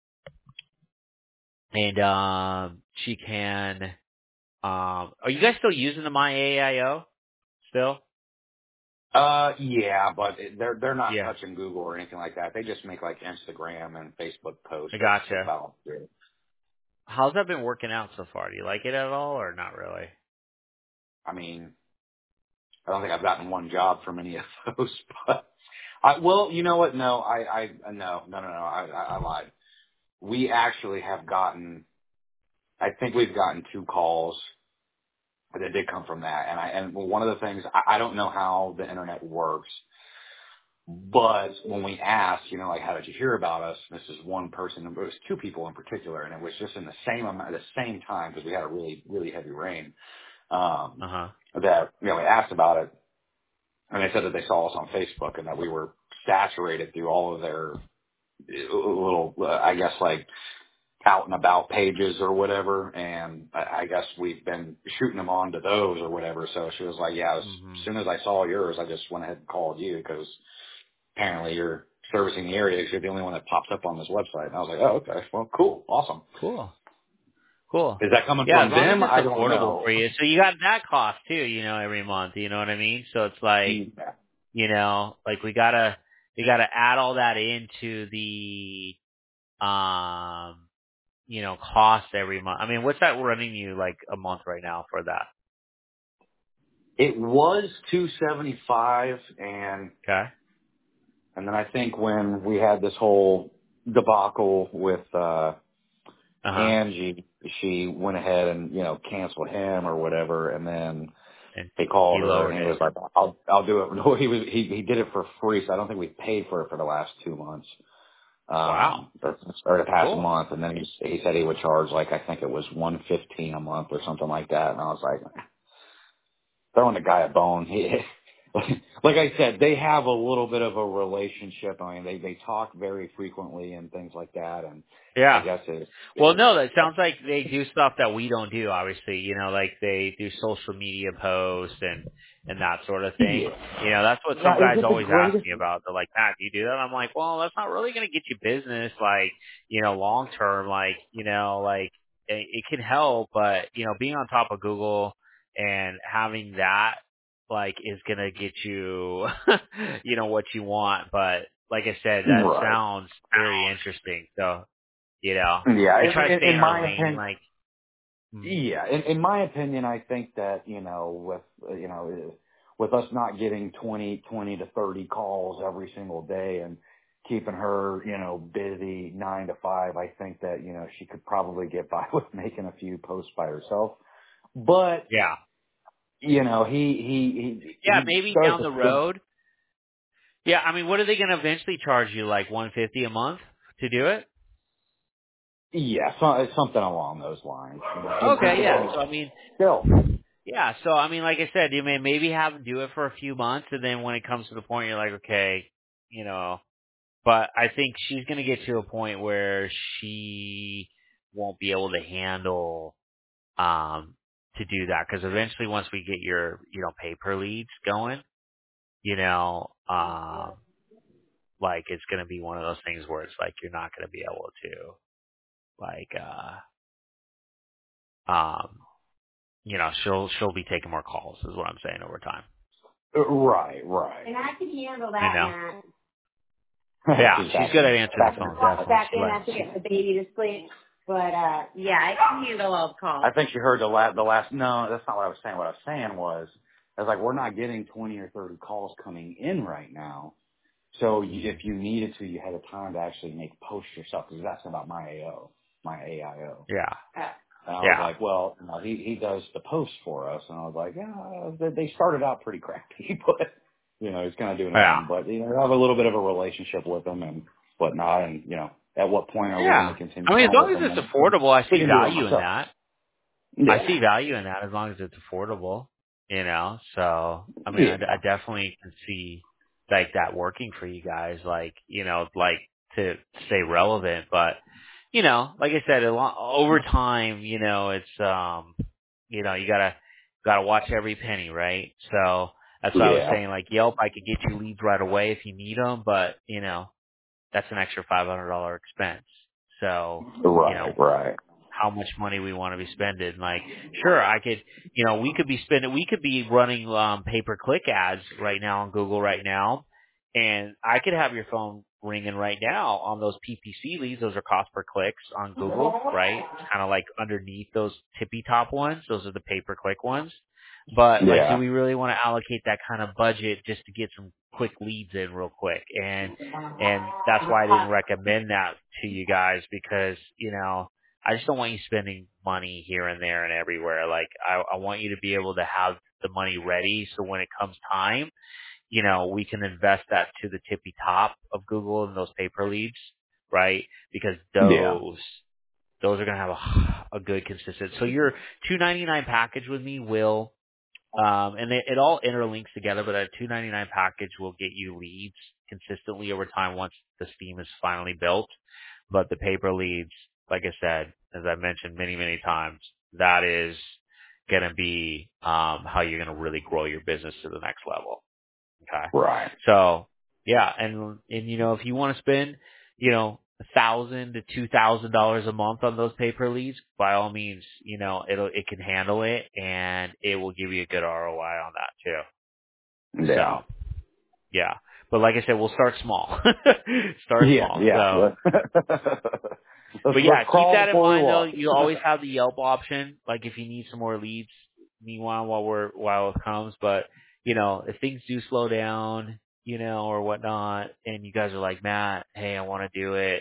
[SPEAKER 2] and she can. Are you guys still using the My AIO still?
[SPEAKER 3] Yeah, but they're not
[SPEAKER 2] Yeah,
[SPEAKER 3] touching Google or anything like that. They just make like Instagram and Facebook posts.
[SPEAKER 2] I
[SPEAKER 3] That's
[SPEAKER 2] gotcha.
[SPEAKER 3] about it.
[SPEAKER 2] How's that been working out so far? Do you like it at all, or not really?
[SPEAKER 3] I mean, I don't think I've gotten one job from any of those, but well, you know what? No, no. I lied. We actually have gotten, I think we've gotten 2 calls that did come from that. And one of the things, I don't know how the internet works, but when we asked, you know, like, how did you hear about us? This is one person, it was 2 people in particular, and it was just in the same amount, at the same time, because we had a really, really heavy rain, that, you know, we asked about it, and they said that they saw us on Facebook and that we were saturated through all of their little, I guess, like, out and about pages or whatever, and I guess we've been shooting them onto those or whatever. So she was like, yeah, as soon as I saw yours, I just went ahead and called you because apparently you're servicing the area because you're the only one that pops up on this website. And I was like, oh, okay, well, cool, awesome.
[SPEAKER 2] Cool.
[SPEAKER 3] Is that coming
[SPEAKER 2] Yeah,
[SPEAKER 3] from
[SPEAKER 2] as long as
[SPEAKER 3] them? I
[SPEAKER 2] it's
[SPEAKER 3] don't
[SPEAKER 2] affordable
[SPEAKER 3] know.
[SPEAKER 2] for you. So you got that cost too, you know, every month, you know what I mean? So it's like,
[SPEAKER 3] Yeah.
[SPEAKER 2] you know, like we gotta add all that into the, you know, cost every month. I mean, what's that running you like a month right now for that?
[SPEAKER 3] It was 275,
[SPEAKER 2] Okay.
[SPEAKER 3] and then I think when we had this whole debacle with Angie, she went ahead and, you know, canceled him or whatever, and then
[SPEAKER 2] And
[SPEAKER 3] he
[SPEAKER 2] he
[SPEAKER 3] called her
[SPEAKER 2] lowered
[SPEAKER 3] and he
[SPEAKER 2] it.
[SPEAKER 3] was like, I'll do it. No, he did it for free, so I don't think we paid for it for the last 2 months.
[SPEAKER 2] Wow.
[SPEAKER 3] Or the past
[SPEAKER 2] Cool.
[SPEAKER 3] month, and then he said he would charge, like, I think it was $115 a month or something like that, and I was like, throwing the guy a bone. Like I said, they have a little bit of a relationship. I mean, they talk very frequently and things like that, and I
[SPEAKER 2] Yeah.
[SPEAKER 3] guess
[SPEAKER 2] Well, no, that sounds like they do stuff that we don't do, obviously. You know, like they do social media posts and that sort of thing.
[SPEAKER 3] yeah.
[SPEAKER 2] You know, that's what some
[SPEAKER 3] Now, is
[SPEAKER 2] guys
[SPEAKER 3] it the
[SPEAKER 2] always ask
[SPEAKER 3] greatest?
[SPEAKER 2] me about. They're like, Matt, do you do that? I'm like, well, that's not really going to get you business, like, you know, long term. Like, you know, like it can help, but, you know, being on top of Google and having that, like, is going to get you, you know, what you want. But like I said, that
[SPEAKER 3] Right.
[SPEAKER 2] sounds very interesting. So, you know,
[SPEAKER 3] Yeah.
[SPEAKER 2] we try to stay
[SPEAKER 3] In
[SPEAKER 2] in our
[SPEAKER 3] my
[SPEAKER 2] lane,
[SPEAKER 3] opinion,
[SPEAKER 2] like,
[SPEAKER 3] yeah. In my opinion, I think that, you know, with us not getting 20 to 30 calls every single day and keeping her, you know, busy 9 to 5, I think that, you know, she could probably get by with making a few posts by herself. But,
[SPEAKER 2] yeah.
[SPEAKER 3] you know,
[SPEAKER 2] Yeah,
[SPEAKER 3] he
[SPEAKER 2] maybe
[SPEAKER 3] starts
[SPEAKER 2] down
[SPEAKER 3] to
[SPEAKER 2] the
[SPEAKER 3] think,
[SPEAKER 2] road. Yeah, I mean, what are they going to eventually charge you, like $150 a month to do it?
[SPEAKER 3] yeah, so, something along those lines. You know,
[SPEAKER 2] Okay, yeah. So, I mean,
[SPEAKER 3] still,
[SPEAKER 2] yeah. So, I mean, like I said, you may maybe have them do it for a few months, and then when it comes to the point, you're like, okay, you know, but I think she's going to get to a point where she won't be able to handle, to do that. Because eventually once we get your, you know, pay per leads going, you know, like it's going to be one of those things where it's like you're not going to be able to like you know, she'll be taking more calls is what I'm saying over time.
[SPEAKER 3] right.
[SPEAKER 1] And I can handle
[SPEAKER 2] You
[SPEAKER 1] that,
[SPEAKER 2] know.
[SPEAKER 1] Matt.
[SPEAKER 2] Yeah,
[SPEAKER 3] She's
[SPEAKER 2] she's good at answering the
[SPEAKER 1] I can
[SPEAKER 2] phone,
[SPEAKER 1] walk
[SPEAKER 2] definitely.
[SPEAKER 1] back in after getting the baby to sleep. But yeah, I can handle all the calls.
[SPEAKER 3] I think you heard the last. No, that's not what I was saying. What I was saying was, I was like, we're not getting 20 or 30 calls coming in right now. So if you needed to, you had the time to actually make posts yourself because that's about my AIO.
[SPEAKER 2] Yeah.
[SPEAKER 3] And I was
[SPEAKER 2] Yeah.
[SPEAKER 3] like, well, no, he does the posts for us. And I was like, yeah, they started out pretty crappy, but you know, he's kind of doing his
[SPEAKER 2] Yeah.
[SPEAKER 3] own. But you know, I have a little bit of a relationship with him and whatnot. And you know, at what point are we going to
[SPEAKER 2] Yeah.
[SPEAKER 3] continue
[SPEAKER 2] I mean, as
[SPEAKER 3] on
[SPEAKER 2] long
[SPEAKER 3] with
[SPEAKER 2] as
[SPEAKER 3] him?
[SPEAKER 2] it's
[SPEAKER 3] And
[SPEAKER 2] affordable, I
[SPEAKER 3] we
[SPEAKER 2] see
[SPEAKER 3] can do it
[SPEAKER 2] value in
[SPEAKER 3] myself.
[SPEAKER 2] that. I
[SPEAKER 3] Yeah.
[SPEAKER 2] see value in that as long as it's affordable, you know. So, I mean, I
[SPEAKER 3] Yeah.
[SPEAKER 2] definitely can see like that working for you guys, like, you know, like to stay relevant. But, like I said, over time, it's you gotta watch every penny, right? So that's what I was saying. Like Yelp, I could get you leads right away if you need them, but that's an extra $500 expense. So
[SPEAKER 3] Right.
[SPEAKER 2] how much money we want to be spending. Like, sure, I could, we could be running pay-per-click ads right now on Google right now, and I could have your phone ringing right now on those PPC leads. Those are cost per clicks on Google, right? It's kind of like underneath those tippy top ones. Those are the pay-per-click ones. But like, do we really want to allocate that kind of budget just to get some quick leads in real quick? And that's why I didn't recommend that to you guys, because, I just don't want you spending money here and there and everywhere. Like, I want you to be able to have the money ready, so when it comes time, we can invest that to the tippy top of Google and those paper leads, right? Because those are going to have a good consistent. So your $299 package with me will, and it all interlinks together, but a $299 package will get you leads consistently over time once the Steam is finally built. But the paper leads, like I said, as I mentioned many, many times, that is going to be how you're going to really grow your business to the next level. Okay.
[SPEAKER 3] Right.
[SPEAKER 2] So yeah, and if you want to spend $1,000 to $2,000 a month on those paper leads, by all means, it can handle it, and it will give you a good ROI on that too.
[SPEAKER 3] Yeah.
[SPEAKER 2] So, yeah. But like I said, we'll start small. Small.
[SPEAKER 3] Yeah.
[SPEAKER 2] So, but yeah, keep that in mind though. You always have the Yelp option, like if you need some more leads. Meanwhile, while it comes, but if things do slow down, or whatnot, and you guys are like, Matt, hey, I want to do it,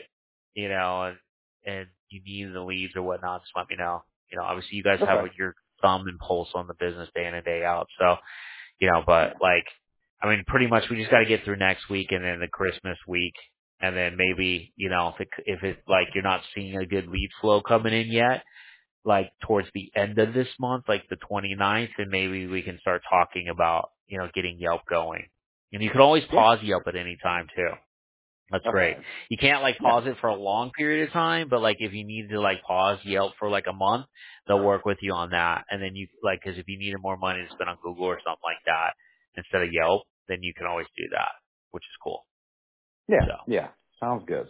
[SPEAKER 2] and you need the leads or whatnot, just let me know. Obviously you guys have your thumb and pulse on the business day in and day out. So, but like, I mean, pretty much we just got to get through next week and then the Christmas week. And then maybe, if it like you're not seeing a good lead flow coming in yet, like towards the end of this month, like the 29th, and maybe we can start talking about, getting Yelp going. And you can always pause Yelp at any time too. That's great. You can't like pause it for a long period of time, but like if you need to like pause Yelp for like a month, they'll work with you on that. And then you like, cause if you needed more money to spend on Google or something like that instead of Yelp, then you can always do that, which is cool.
[SPEAKER 3] Yeah.
[SPEAKER 2] So.
[SPEAKER 3] Yeah. Sounds good.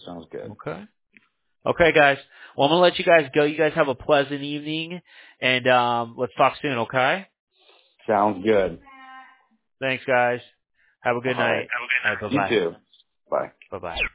[SPEAKER 2] Okay, guys. Well, I'm going to let you guys go. You guys have a pleasant evening, and let's talk soon, okay?
[SPEAKER 3] Sounds good.
[SPEAKER 2] Thanks, guys. Have a good night.
[SPEAKER 3] All right. You too. Bye.
[SPEAKER 2] Bye-bye.